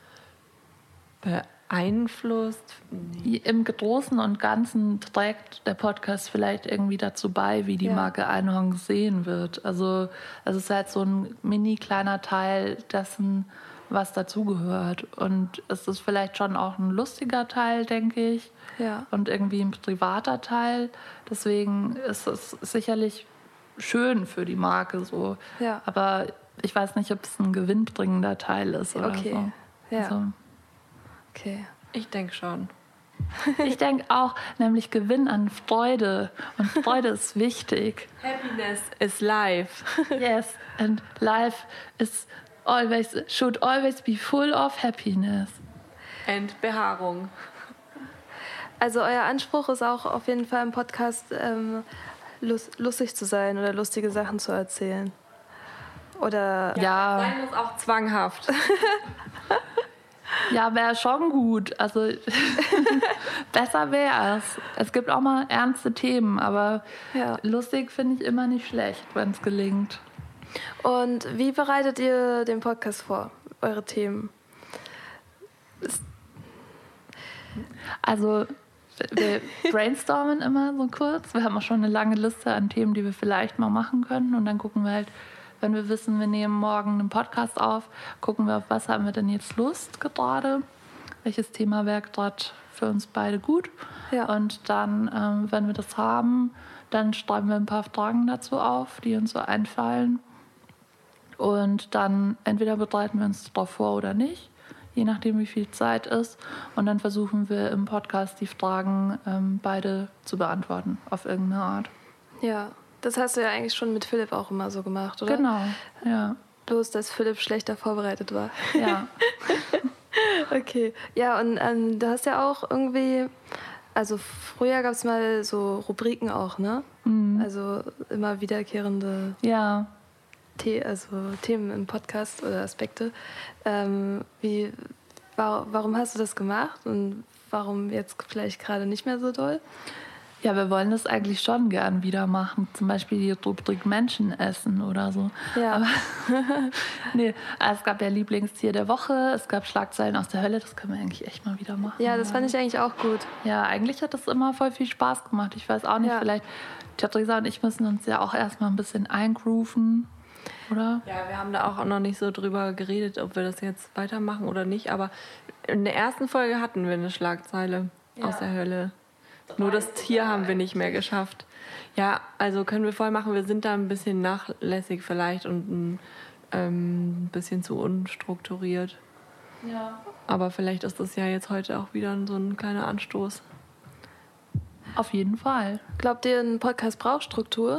Beeinflusst? Nee. Im Großen und Ganzen trägt der Podcast vielleicht irgendwie dazu bei, wie die ja. Marke Einhorn gesehen wird. Also es ist halt so ein mini kleiner Teil dessen, was dazugehört. Und es ist vielleicht schon auch ein lustiger Teil, denke ich. Ja. Und irgendwie ein privater Teil. Deswegen ist es sicherlich schön für die Marke so. Ja. Aber ich weiß nicht, ob es ein gewinnbringender Teil ist oder okay. so. Ja. Also, okay. Ich denke schon. Ich denke auch, nämlich Gewinn an Freude. Und Freude ist wichtig. Happiness is life. Yes, and life is always should always be full of happiness. And Behaarung. Also euer Anspruch ist auch auf jeden Fall im Podcast ähm, lust, lustig zu sein oder lustige Sachen zu erzählen. Oder ja. Sein muss auch zwanghaft. Ja, wäre schon gut. Also besser wäre es. Es gibt auch mal ernste Themen, aber ja. lustig finde ich immer nicht schlecht, wenn es gelingt. Und wie bereitet ihr den Podcast vor, eure Themen? Also wir brainstormen immer so kurz. Wir haben auch schon eine lange Liste an Themen, die wir vielleicht mal machen können. Und dann gucken wir halt, wenn wir wissen, wir nehmen morgen einen Podcast auf, gucken wir, auf was haben wir denn jetzt Lust gerade. Welches Thema wäre gerade für uns beide gut. Ja. Und dann, ähm, wenn wir das haben, dann schreiben wir ein paar Fragen dazu auf, die uns so einfallen. Und dann entweder bereiten wir uns darauf vor oder nicht, je nachdem, wie viel Zeit ist. Und dann versuchen wir im Podcast die Fragen ähm, beide zu beantworten, auf irgendeine Art. Ja, das hast du ja eigentlich schon mit Philipp auch immer so gemacht, oder? Genau, ja. Bloß, dass Philipp schlechter vorbereitet war. Ja. Okay. Ja, und ähm, du hast ja auch irgendwie, also früher gab es mal so Rubriken auch, ne? Mhm. Also immer wiederkehrende Ja. The- also Themen im Podcast oder Aspekte. Ähm, wie, war, warum hast du das gemacht und warum jetzt vielleicht gerade nicht mehr so doll? Ja, wir wollen das eigentlich schon gern wieder machen. Zum Beispiel die Rubrik Menschen essen oder so. Ja. Aber nee, es gab ja Lieblingstier der Woche, es gab Schlagzeilen aus der Hölle, das können wir eigentlich echt mal wieder machen. Ja, das fand ich eigentlich auch gut. Ja, eigentlich hat das immer voll viel Spaß gemacht. Ich weiß auch nicht, Ja. vielleicht Theresa und ich müssen uns ja auch erstmal ein bisschen eingrooven, oder? Ja, wir haben da auch noch nicht so drüber geredet, ob wir das jetzt weitermachen oder nicht. Aber in der ersten Folge hatten wir eine Schlagzeile Ja. aus der Hölle. Nur das Tier haben wir nicht mehr geschafft. Ja, also können wir voll machen. Wir sind da ein bisschen nachlässig vielleicht und ein ähm, bisschen zu unstrukturiert. Ja. Aber vielleicht ist das ja jetzt heute auch wieder so ein kleiner Anstoß. Auf jeden Fall. Glaubt ihr, ein Podcast braucht Struktur?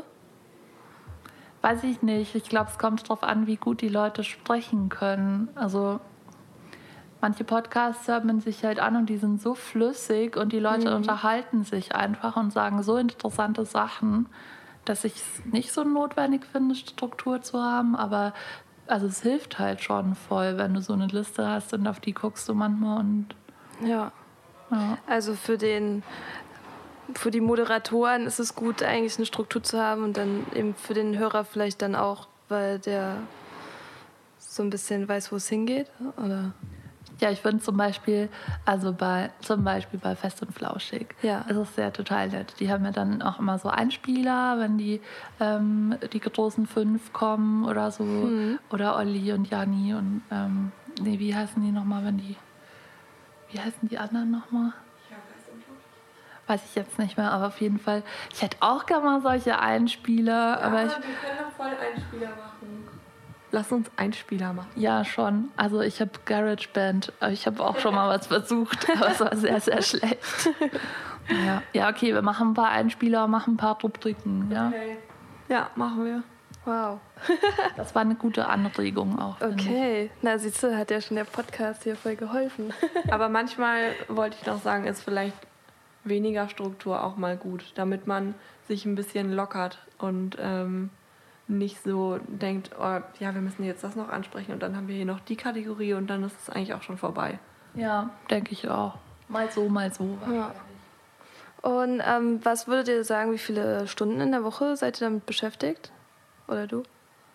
Weiß ich nicht. Ich glaube, es kommt darauf an, wie gut die Leute sprechen können. Also manche Podcasts hört man sich halt an und die sind so flüssig und die Leute mhm. unterhalten sich einfach und sagen so interessante Sachen, dass ich es nicht so notwendig finde, Struktur zu haben. Aber also es hilft halt schon voll, wenn du so eine Liste hast und auf die guckst du manchmal und Ja. ja. Also für den, für die Moderatoren ist es gut, eigentlich eine Struktur zu haben und dann eben für den Hörer vielleicht dann auch, weil der so ein bisschen weiß, wo es hingeht, oder? Ja, ich finde zum Beispiel, also bei zum Beispiel bei Fest und Flauschig, Ja. ist es sehr total nett. Die haben ja dann auch immer so Einspieler, wenn die ähm, die großen fünf kommen oder so, Mhm. oder Olli und Janni und ähm, nee, wie heißen die nochmal, wenn die wie heißen die anderen nochmal? Weiß ich jetzt nicht mehr, aber auf jeden Fall. Ich hätte auch gerne mal solche Einspieler. Ja, aber ich, wir können doch voll Einspieler machen. Lass uns Einspieler machen. ja, schon. Also ich habe GarageBand. aber Ich habe auch schon mal was versucht, aber es war sehr, sehr schlecht. Ja, ja, okay, wir machen ein paar Einspieler, machen ein paar Rubriken. Ja? Okay. Ja, machen wir. Wow. Das war eine gute Anregung auch. finde ich. Okay. Na, siehst du, hat ja schon der Podcast hier voll geholfen. Aber manchmal wollte ich noch sagen, ist vielleicht weniger Struktur auch mal gut, damit man sich ein bisschen lockert und ähm, nicht so denkt, oh, ja, wir müssen jetzt das noch ansprechen und dann haben wir hier noch die Kategorie und dann ist es eigentlich auch schon vorbei. Ja, denke ich auch. Mal so, mal so. Ja. Und ähm, was würdet ihr sagen, wie viele Stunden in der Woche seid ihr damit beschäftigt? Oder du?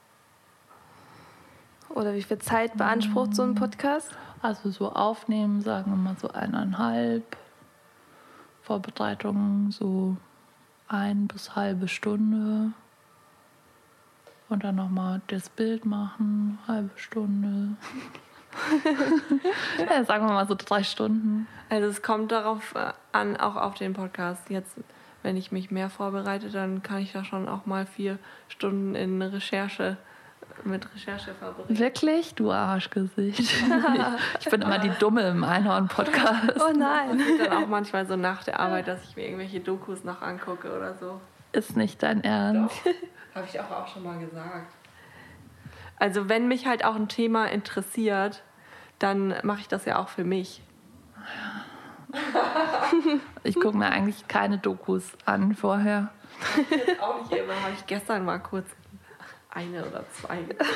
Oder wie viel Zeit beansprucht so ein Podcast? Also so aufnehmen, sagen wir mal so eineinhalb. Vorbereitungen so ein bis halbe Stunde. Und dann nochmal das Bild machen, halbe Stunde. Ja, sagen wir mal so drei Stunden. Also es kommt darauf äh, an, auch auf den Podcast. Jetzt, wenn ich mich mehr vorbereite, dann kann ich da schon auch mal vier Stunden in Recherche, mit Recherche verbringen. Wirklich? Du Arschgesicht. Ich bin immer die Dumme im Einhorn-Podcast. Oh nein. Und dann auch manchmal so nach der Arbeit, dass ich mir irgendwelche Dokus noch angucke oder so. Ist nicht dein Ernst. Habe ich auch, auch schon mal gesagt. Also wenn mich halt auch ein Thema interessiert, dann mache ich das ja auch für mich. Ich gucke mir eigentlich keine Dokus an vorher. Jetzt auch nicht immer, habe ich gestern mal kurz eine oder zwei.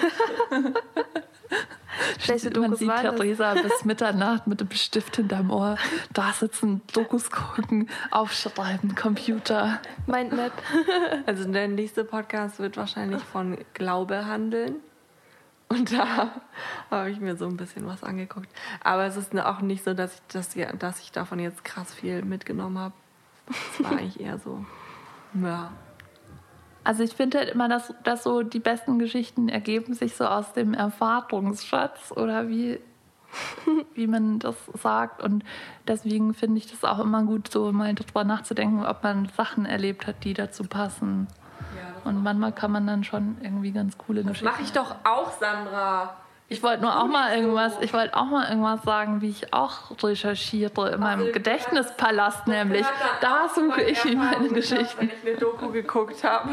Welche Man Dokus sieht waren das? Theresa bis Mitternacht mit dem Stift hinterm Ohr da sitzen, Dokus gucken, aufschreiben, Computer. Mindmap. Also der nächste Podcast wird wahrscheinlich von Glaube handeln. Und da habe ich mir so ein bisschen was angeguckt. Aber es ist auch nicht so, dass ich, das, dass ich davon jetzt krass viel mitgenommen habe. Es war eigentlich eher so, ja. Also ich finde halt immer, dass, dass so die besten Geschichten ergeben sich so aus dem Erfahrungsschatz oder wie, wie man das sagt. Und deswegen finde ich das auch immer gut, so mal drüber nachzudenken, ob man Sachen erlebt hat, die dazu passen. Und manchmal kann man dann schon irgendwie ganz coole Geschichten. Mach ich doch auch, Sandra. Ich wollte nur auch mal irgendwas, ich wollte auch mal irgendwas sagen, wie ich auch recherchiere in meinem Gedächtnispalast nämlich. Da suche ich meine Geschichten. Wenn ich eine Doku geguckt habe.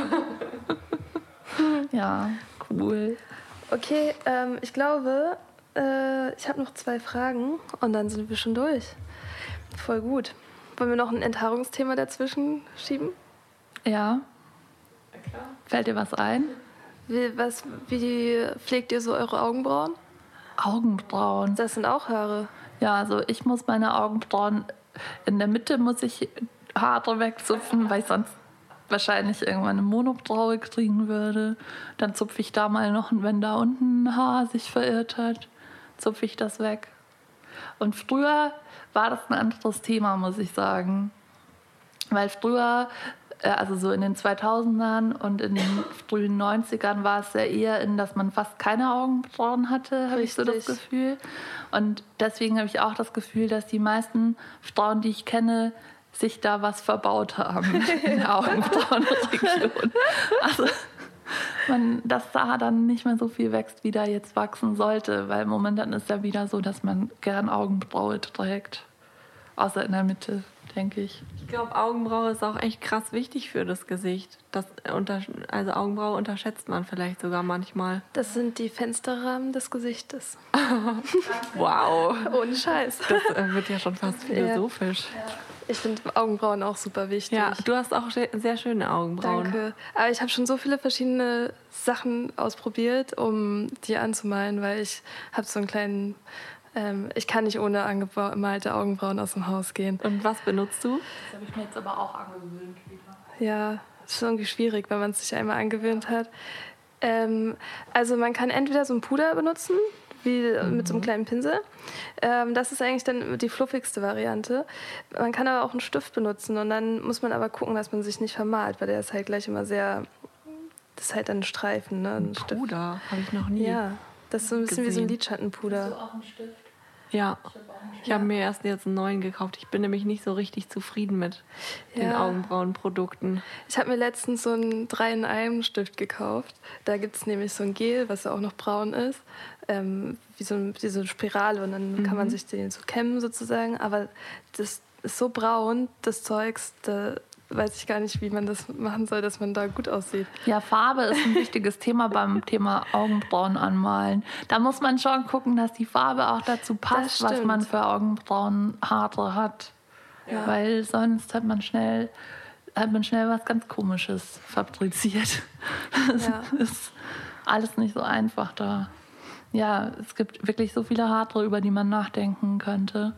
Ja, cool. Okay, ähm, ich glaube, äh, ich habe noch zwei Fragen und dann sind wir schon durch. Voll gut. Wollen wir noch ein Enthaarungsthema dazwischen schieben? Ja. Fällt dir was ein? Wie, was, wie pflegt ihr so eure Augenbrauen? Augenbrauen. Das sind auch Haare. Ja, also ich muss meine Augenbrauen, in der Mitte muss ich Haare wegzupfen, weil ich sonst wahrscheinlich irgendwann eine Monobraue kriegen würde. Dann zupfe ich da mal noch, wenn da unten ein Haar sich verirrt hat, zupfe ich das weg. Und früher war das ein anderes Thema, muss ich sagen. Weil früher, also so in den zweitausendern und in den frühen neunzigern war es ja eher in, dass man fast keine Augenbrauen hatte, habe ich so das Richtig. Gefühl. Und deswegen habe ich auch das Gefühl, dass die meisten Frauen, die ich kenne, sich da was verbaut haben in der Augenbrauenregion. Also man, dass da dann nicht mehr so viel wächst, wie da jetzt wachsen sollte, weil momentan ist ja wieder so, dass man gern Augenbraue trägt. Außer in der Mitte, denke ich. Ich glaube, Augenbraue ist auch echt krass wichtig für das Gesicht. Das unter, also Augenbraue unterschätzt man vielleicht sogar manchmal. Das sind die Fensterrahmen des Gesichtes. Wow. Ohne Scheiß. Das äh, wird ja schon fast philosophisch. Ich finde Augenbrauen auch super wichtig. Ja, du hast auch sehr, sehr schöne Augenbrauen. Danke. Aber ich habe schon so viele verschiedene Sachen ausprobiert, um die anzumalen, weil ich habe so einen kleinen... Ähm, ich kann nicht ohne angemalte Augenbrauen aus dem Haus gehen. Und was benutzt du? Das habe ich mir jetzt aber auch angewöhnt wieder. Ja, das ist irgendwie schwierig, wenn man es sich einmal angewöhnt hat. Ähm, also man kann entweder so ein Puder benutzen, wie mhm. mit so einem kleinen Pinsel. Ähm, das ist eigentlich dann die fluffigste Variante. Man kann aber auch einen Stift benutzen und dann muss man aber gucken, dass man sich nicht vermalt, weil der ist halt gleich immer sehr... Das ist halt dann ein Streifen, ne? Ein Stift. Puder, habe ich noch nie. Ja, das ist so ein bisschen gesehen. wie so ein Lidschattenpuder. Hast du auch einen Stift? Ja, ich habe mir erst jetzt einen neuen gekauft. Ich bin nämlich nicht so richtig zufrieden mit den Ja. Augenbrauenprodukten. Ich habe mir letztens so einen drei in einem Stift gekauft. Da gibt es nämlich so ein Gel, was ja auch noch braun ist, ähm, wie, so ein, wie so eine Spirale. Und dann Mhm. kann man sich den so kämmen sozusagen. Aber das ist so braun, das Zeugs, da weiß ich gar nicht, wie man das machen soll, dass man da gut aussieht. Ja, Farbe ist ein wichtiges Thema beim Thema Augenbrauen anmalen. Da muss man schon gucken, dass die Farbe auch dazu passt, Das was stimmt. man für Augenbrauenhaare hat. Ja. Weil sonst hat man schnell, hat man schnell was ganz Komisches fabriziert. Das Ja. ist alles nicht so einfach da. Ja, es gibt wirklich so viele Haare, über die man nachdenken könnte.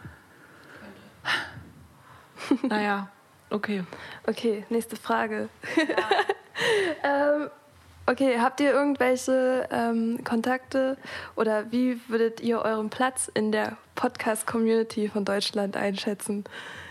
Naja, okay. Okay, nächste Frage. ähm, okay, habt ihr irgendwelche ähm, Kontakte oder wie würdet ihr euren Platz in der Podcast-Community von Deutschland einschätzen?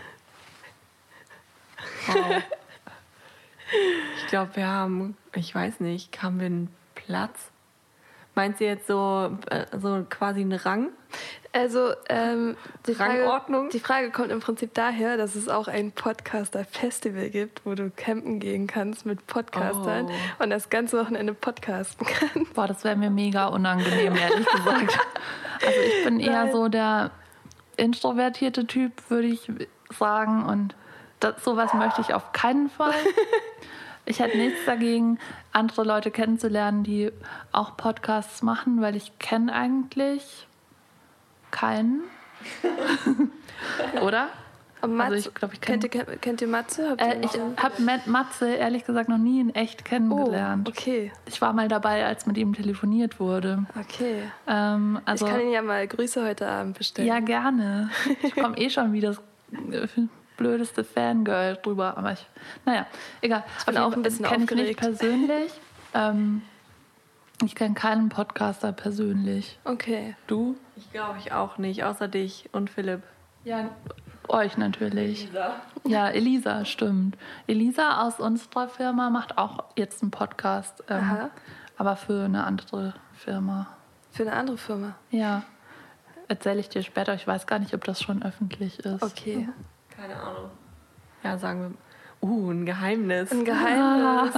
Wow. Ich glaube, wir haben, ich weiß nicht, haben wir einen Platz? Meinst du jetzt so, äh, so quasi einen Rang? Also ähm, die, Frage, Rangordnung? die Frage kommt im Prinzip daher, dass es auch ein Podcaster-Festival gibt, wo du campen gehen kannst mit Podcastern Oh. und das ganze Wochenende podcasten kannst. Boah, das wäre mir mega unangenehm, ehrlich gesagt. Also ich bin eher Nein. so der introvertierte Typ, würde ich sagen. Und das, sowas möchte ich auf keinen Fall. Ich hätte nichts dagegen, andere Leute kennenzulernen, die auch Podcasts machen, weil ich kenne eigentlich keinen. Oder? Und Matze, Also ich glaube, ich kenn- kennt, ihr, kennt ihr Matze? Habt Äh, ihr ich ihn- habe Matze ehrlich gesagt noch nie in echt oh, kennengelernt. okay, Ich war mal dabei, als mit ihm telefoniert wurde. okay. Ähm, also, ich kann Ihnen ja mal Grüße heute Abend bestellen. ja, gerne. Ich komme eh schon wie das äh, blödeste Fangirl drüber. Aber ich, naja, egal. Ich bin Auf jeden auch Fall ein bisschen kenn ich nicht aufgeregt. persönlich. ähm, ich kenne keinen Podcaster persönlich. Okay. Du? Ich glaube ich auch nicht, außer dich und Philipp. Ja, euch natürlich. Ja, Elisa, stimmt. Elisa aus unserer Firma macht auch jetzt einen Podcast, ähm, Aha. aber für eine andere Firma. Für eine andere Firma. Ja, erzähle ich dir später. Ich weiß gar nicht, ob das schon öffentlich ist. Okay. Keine Ahnung. Ja, sagen wir. Uh, ein Geheimnis. Ein Geheimnis.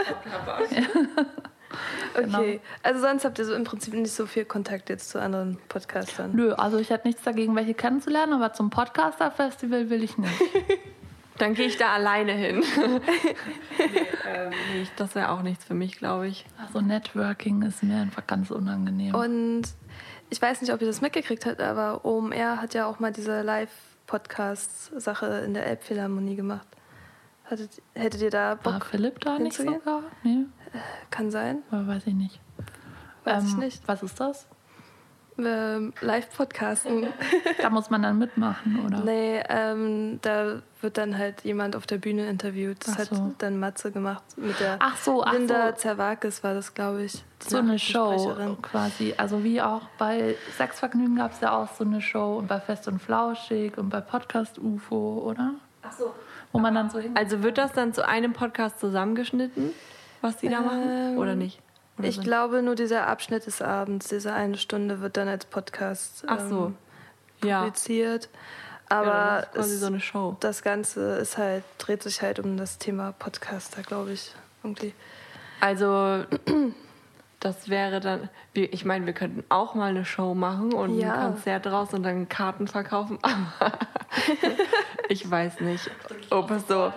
Genau. Okay. Also sonst habt ihr so im Prinzip nicht so viel Kontakt jetzt zu anderen Podcastern. Nö, also ich hätte nichts dagegen, welche kennenzulernen, aber zum Podcaster-Festival will ich nicht. Dann gehe ich da alleine hin. nee, ähm, nee, das wäre auch nichts für mich, glaube ich. Also Networking ist mir einfach ganz unangenehm. Und ich weiß nicht, ob ihr das mitgekriegt habt, aber O M R hat ja auch mal diese Live-Podcast-Sache in der Elbphilharmonie gemacht. Hattet, hättet ihr da War Bock? Philipp da nicht hinzugehen? sogar? Nee, Kann sein. aber weiß ich nicht. Weiß ich Ähm, nicht. Was ist das? Ähm, Live-Podcasten. Da muss man dann mitmachen, oder? Nee, ähm, da wird dann halt jemand auf der Bühne interviewt. Das Ach so. hat dann Matze gemacht mit der Ach so, ach Linda so. Zerwakis war das, glaube ich. die So eine Show Nachrichtensprecherin. quasi. Also wie auch bei Sexvergnügen gab es ja auch so eine Show und bei Fest und Flauschig und bei Podcast U F O, oder? Ach so. Wo man dann so hin. Also wird das dann zu einem Podcast zusammengeschnitten, was die da machen? Ähm, Oder nicht? Oder Ich sind- glaube, nur dieser Abschnitt des Abends, diese eine Stunde, wird dann als Podcast Ach so. ähm, Ja. publiziert. Ja, Aber das ist quasi es, so eine Show. das Ganze ist halt, dreht sich halt um das Thema Podcaster, glaube ich. Irgendwie. Also, das wäre dann. wir- Ich meine, wir könnten auch mal eine Show machen und Ja. ein Konzert draus und dann Karten verkaufen. Aber ich weiß nicht, ob es so.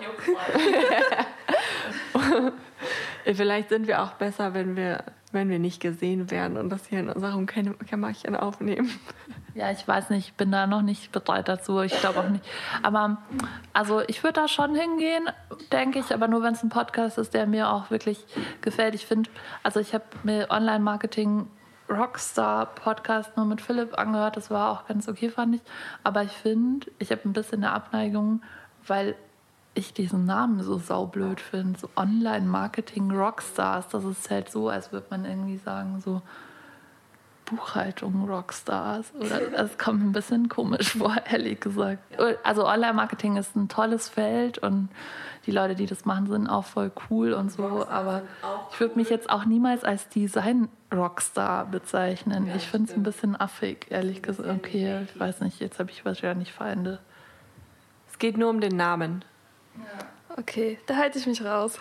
Vielleicht sind wir auch besser, wenn wir, wenn wir nicht gesehen werden und das hier in unserem Käm- Kämmerchen aufnehmen. Ja, ich weiß nicht, ich bin da noch nicht bereit dazu. Ich glaube auch nicht. Aber also ich würde da schon hingehen, denke ich, aber nur wenn es ein Podcast ist, der mir auch wirklich gefällt. Ich finde, also ich habe mir Online-Marketing Rockstar Podcast nur mit Philipp angehört. Das war auch ganz okay, fand ich. Aber ich finde, ich habe ein bisschen eine Abneigung, weil ich diesen Namen so saublöd finde. So Online-Marketing Rockstars. Das ist halt so, als würde man irgendwie sagen, so Buchhaltung Rockstars. Oder das kommt ein bisschen komisch vor, ehrlich gesagt. Also Online-Marketing ist ein tolles Feld und die Leute, die das machen, sind auch voll cool und so. Aber ich würde mich jetzt auch niemals als Design-Rockstar bezeichnen. Ich finde es ein bisschen affig, ehrlich gesagt. Okay, ich weiß nicht, jetzt habe ich wahrscheinlich Feinde. Es geht nur um den Namen. Okay, da halte ich mich raus.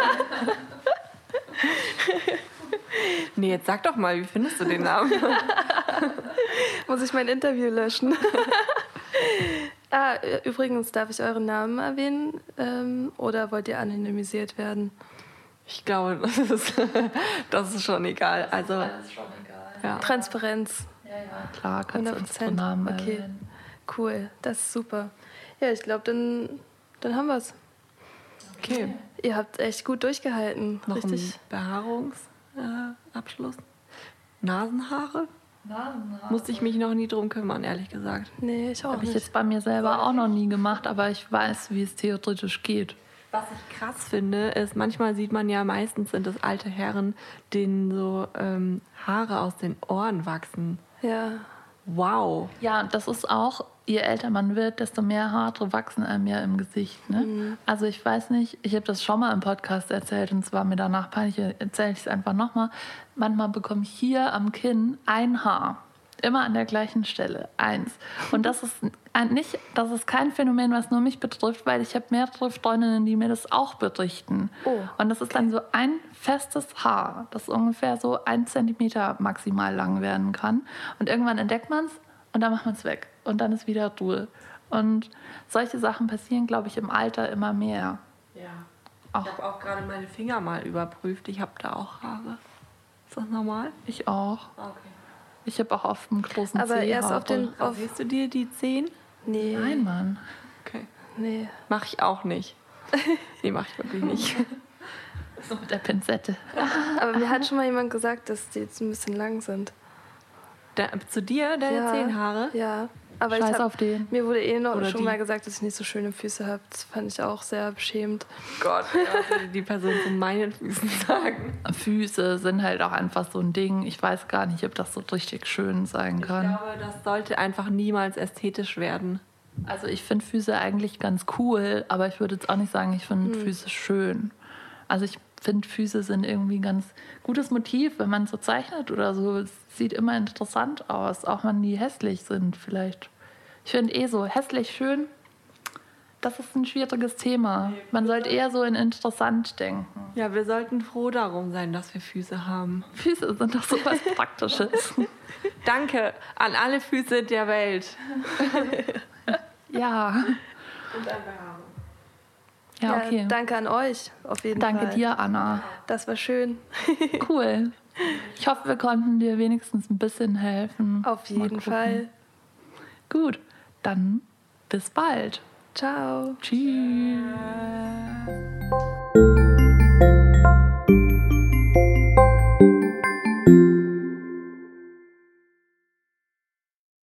Nee, jetzt sag doch mal, wie findest du den Namen? Muss ich mein Interview löschen? ah, übrigens, darf ich euren Namen erwähnen? Ähm, oder wollt ihr anonymisiert werden? Ich glaube, das ist, das ist schon egal. Also, Das ist schon egal. ja. Transparenz. Ja, ja, klar, kannst du unseren Namen Okay, erwähnen. cool, das ist super. Ja, ich glaube, dann, dann haben wir es. Okay. Ihr habt echt gut durchgehalten. Noch Richtig. ein Behaarungsabschluss. Nasenhaare? Nasenhaare. Musste ich mich noch nie drum kümmern, ehrlich gesagt. Nee, ich auch Habe ich nicht. jetzt bei mir selber auch noch nie gemacht, aber ich weiß, wie es theoretisch geht. Was ich krass finde, ist, manchmal sieht man ja, meistens sind es alte Herren, denen so ähm, Haare aus den Ohren wachsen. Ja. Wow. Ja, das ist auch, je älter man wird, desto mehr Haare wachsen einem ja im Gesicht. Ne? Mhm. Also ich weiß nicht, ich habe das schon mal im Podcast erzählt und zwar mir danach peinlich, erzähle ich es einfach nochmal. Manchmal bekomme ich hier am Kinn ein Haar. Immer an der gleichen Stelle. Eins. Und das ist ein, nicht, das ist kein Phänomen, was nur mich betrifft, weil ich habe mehrere Freundinnen, die mir das auch berichten. Oh, Und das ist dann so ein festes Haar, das ungefähr so ein Zentimeter maximal lang werden kann. Und irgendwann entdeckt man es und dann macht man es weg. Und dann ist wieder Ruhe. Und solche Sachen passieren, glaube ich, im Alter immer mehr. Ja. Auch. Ich habe auch gerade meine Finger mal überprüft. Ich habe da auch Haare. Ist das normal? Ich auch. Okay. Ich habe auch auf dem großen Aber Zeh erst auf Haare. den. Auf, Siehst du dir die Zehen? nee. Nein, Mann. Okay. Nee. Mache ich auch nicht. Nee, mache ich wirklich nicht. So mit der Pinzette. Aber mir hat schon mal jemand gesagt, dass die jetzt ein bisschen lang sind. Da, zu dir, deine Ja. Zehenhaare? Ja. Aber ich Scheiß hab, auf den. mir wurde eh noch Oder schon die. mal gesagt, dass ich nicht so schöne Füße habe. Das fand ich auch sehr beschämend. Gott, ja, würde die Person zu meinen Füßen sagen. Füße sind halt auch einfach so ein Ding. Ich weiß gar nicht, ob das so richtig schön sein Ich kann. glaube, das sollte einfach niemals ästhetisch werden. Also ich finde Füße eigentlich ganz cool, aber ich würde jetzt auch nicht sagen, ich finde Füße schön. Also ich finde, Füße sind irgendwie ein ganz gutes Motiv, wenn man so zeichnet oder so. Es sieht immer interessant aus, auch wenn die hässlich sind vielleicht. Ich finde eh so hässlich schön, das ist ein schwieriges Thema. Man sollte eher so in interessant denken. Ja, wir sollten froh darum sein, dass wir Füße haben. Füße sind doch so was Praktisches. Danke an alle Füße der Welt. Ja. Und an Behaarung. Ja, okay. Danke an euch, auf jeden Danke Fall. dir, Anna. Das war schön. Cool. Ich hoffe, wir konnten dir wenigstens ein bisschen helfen. Auf Mal jeden gucken. Fall. Gut, dann bis bald. Ciao. Tschüss.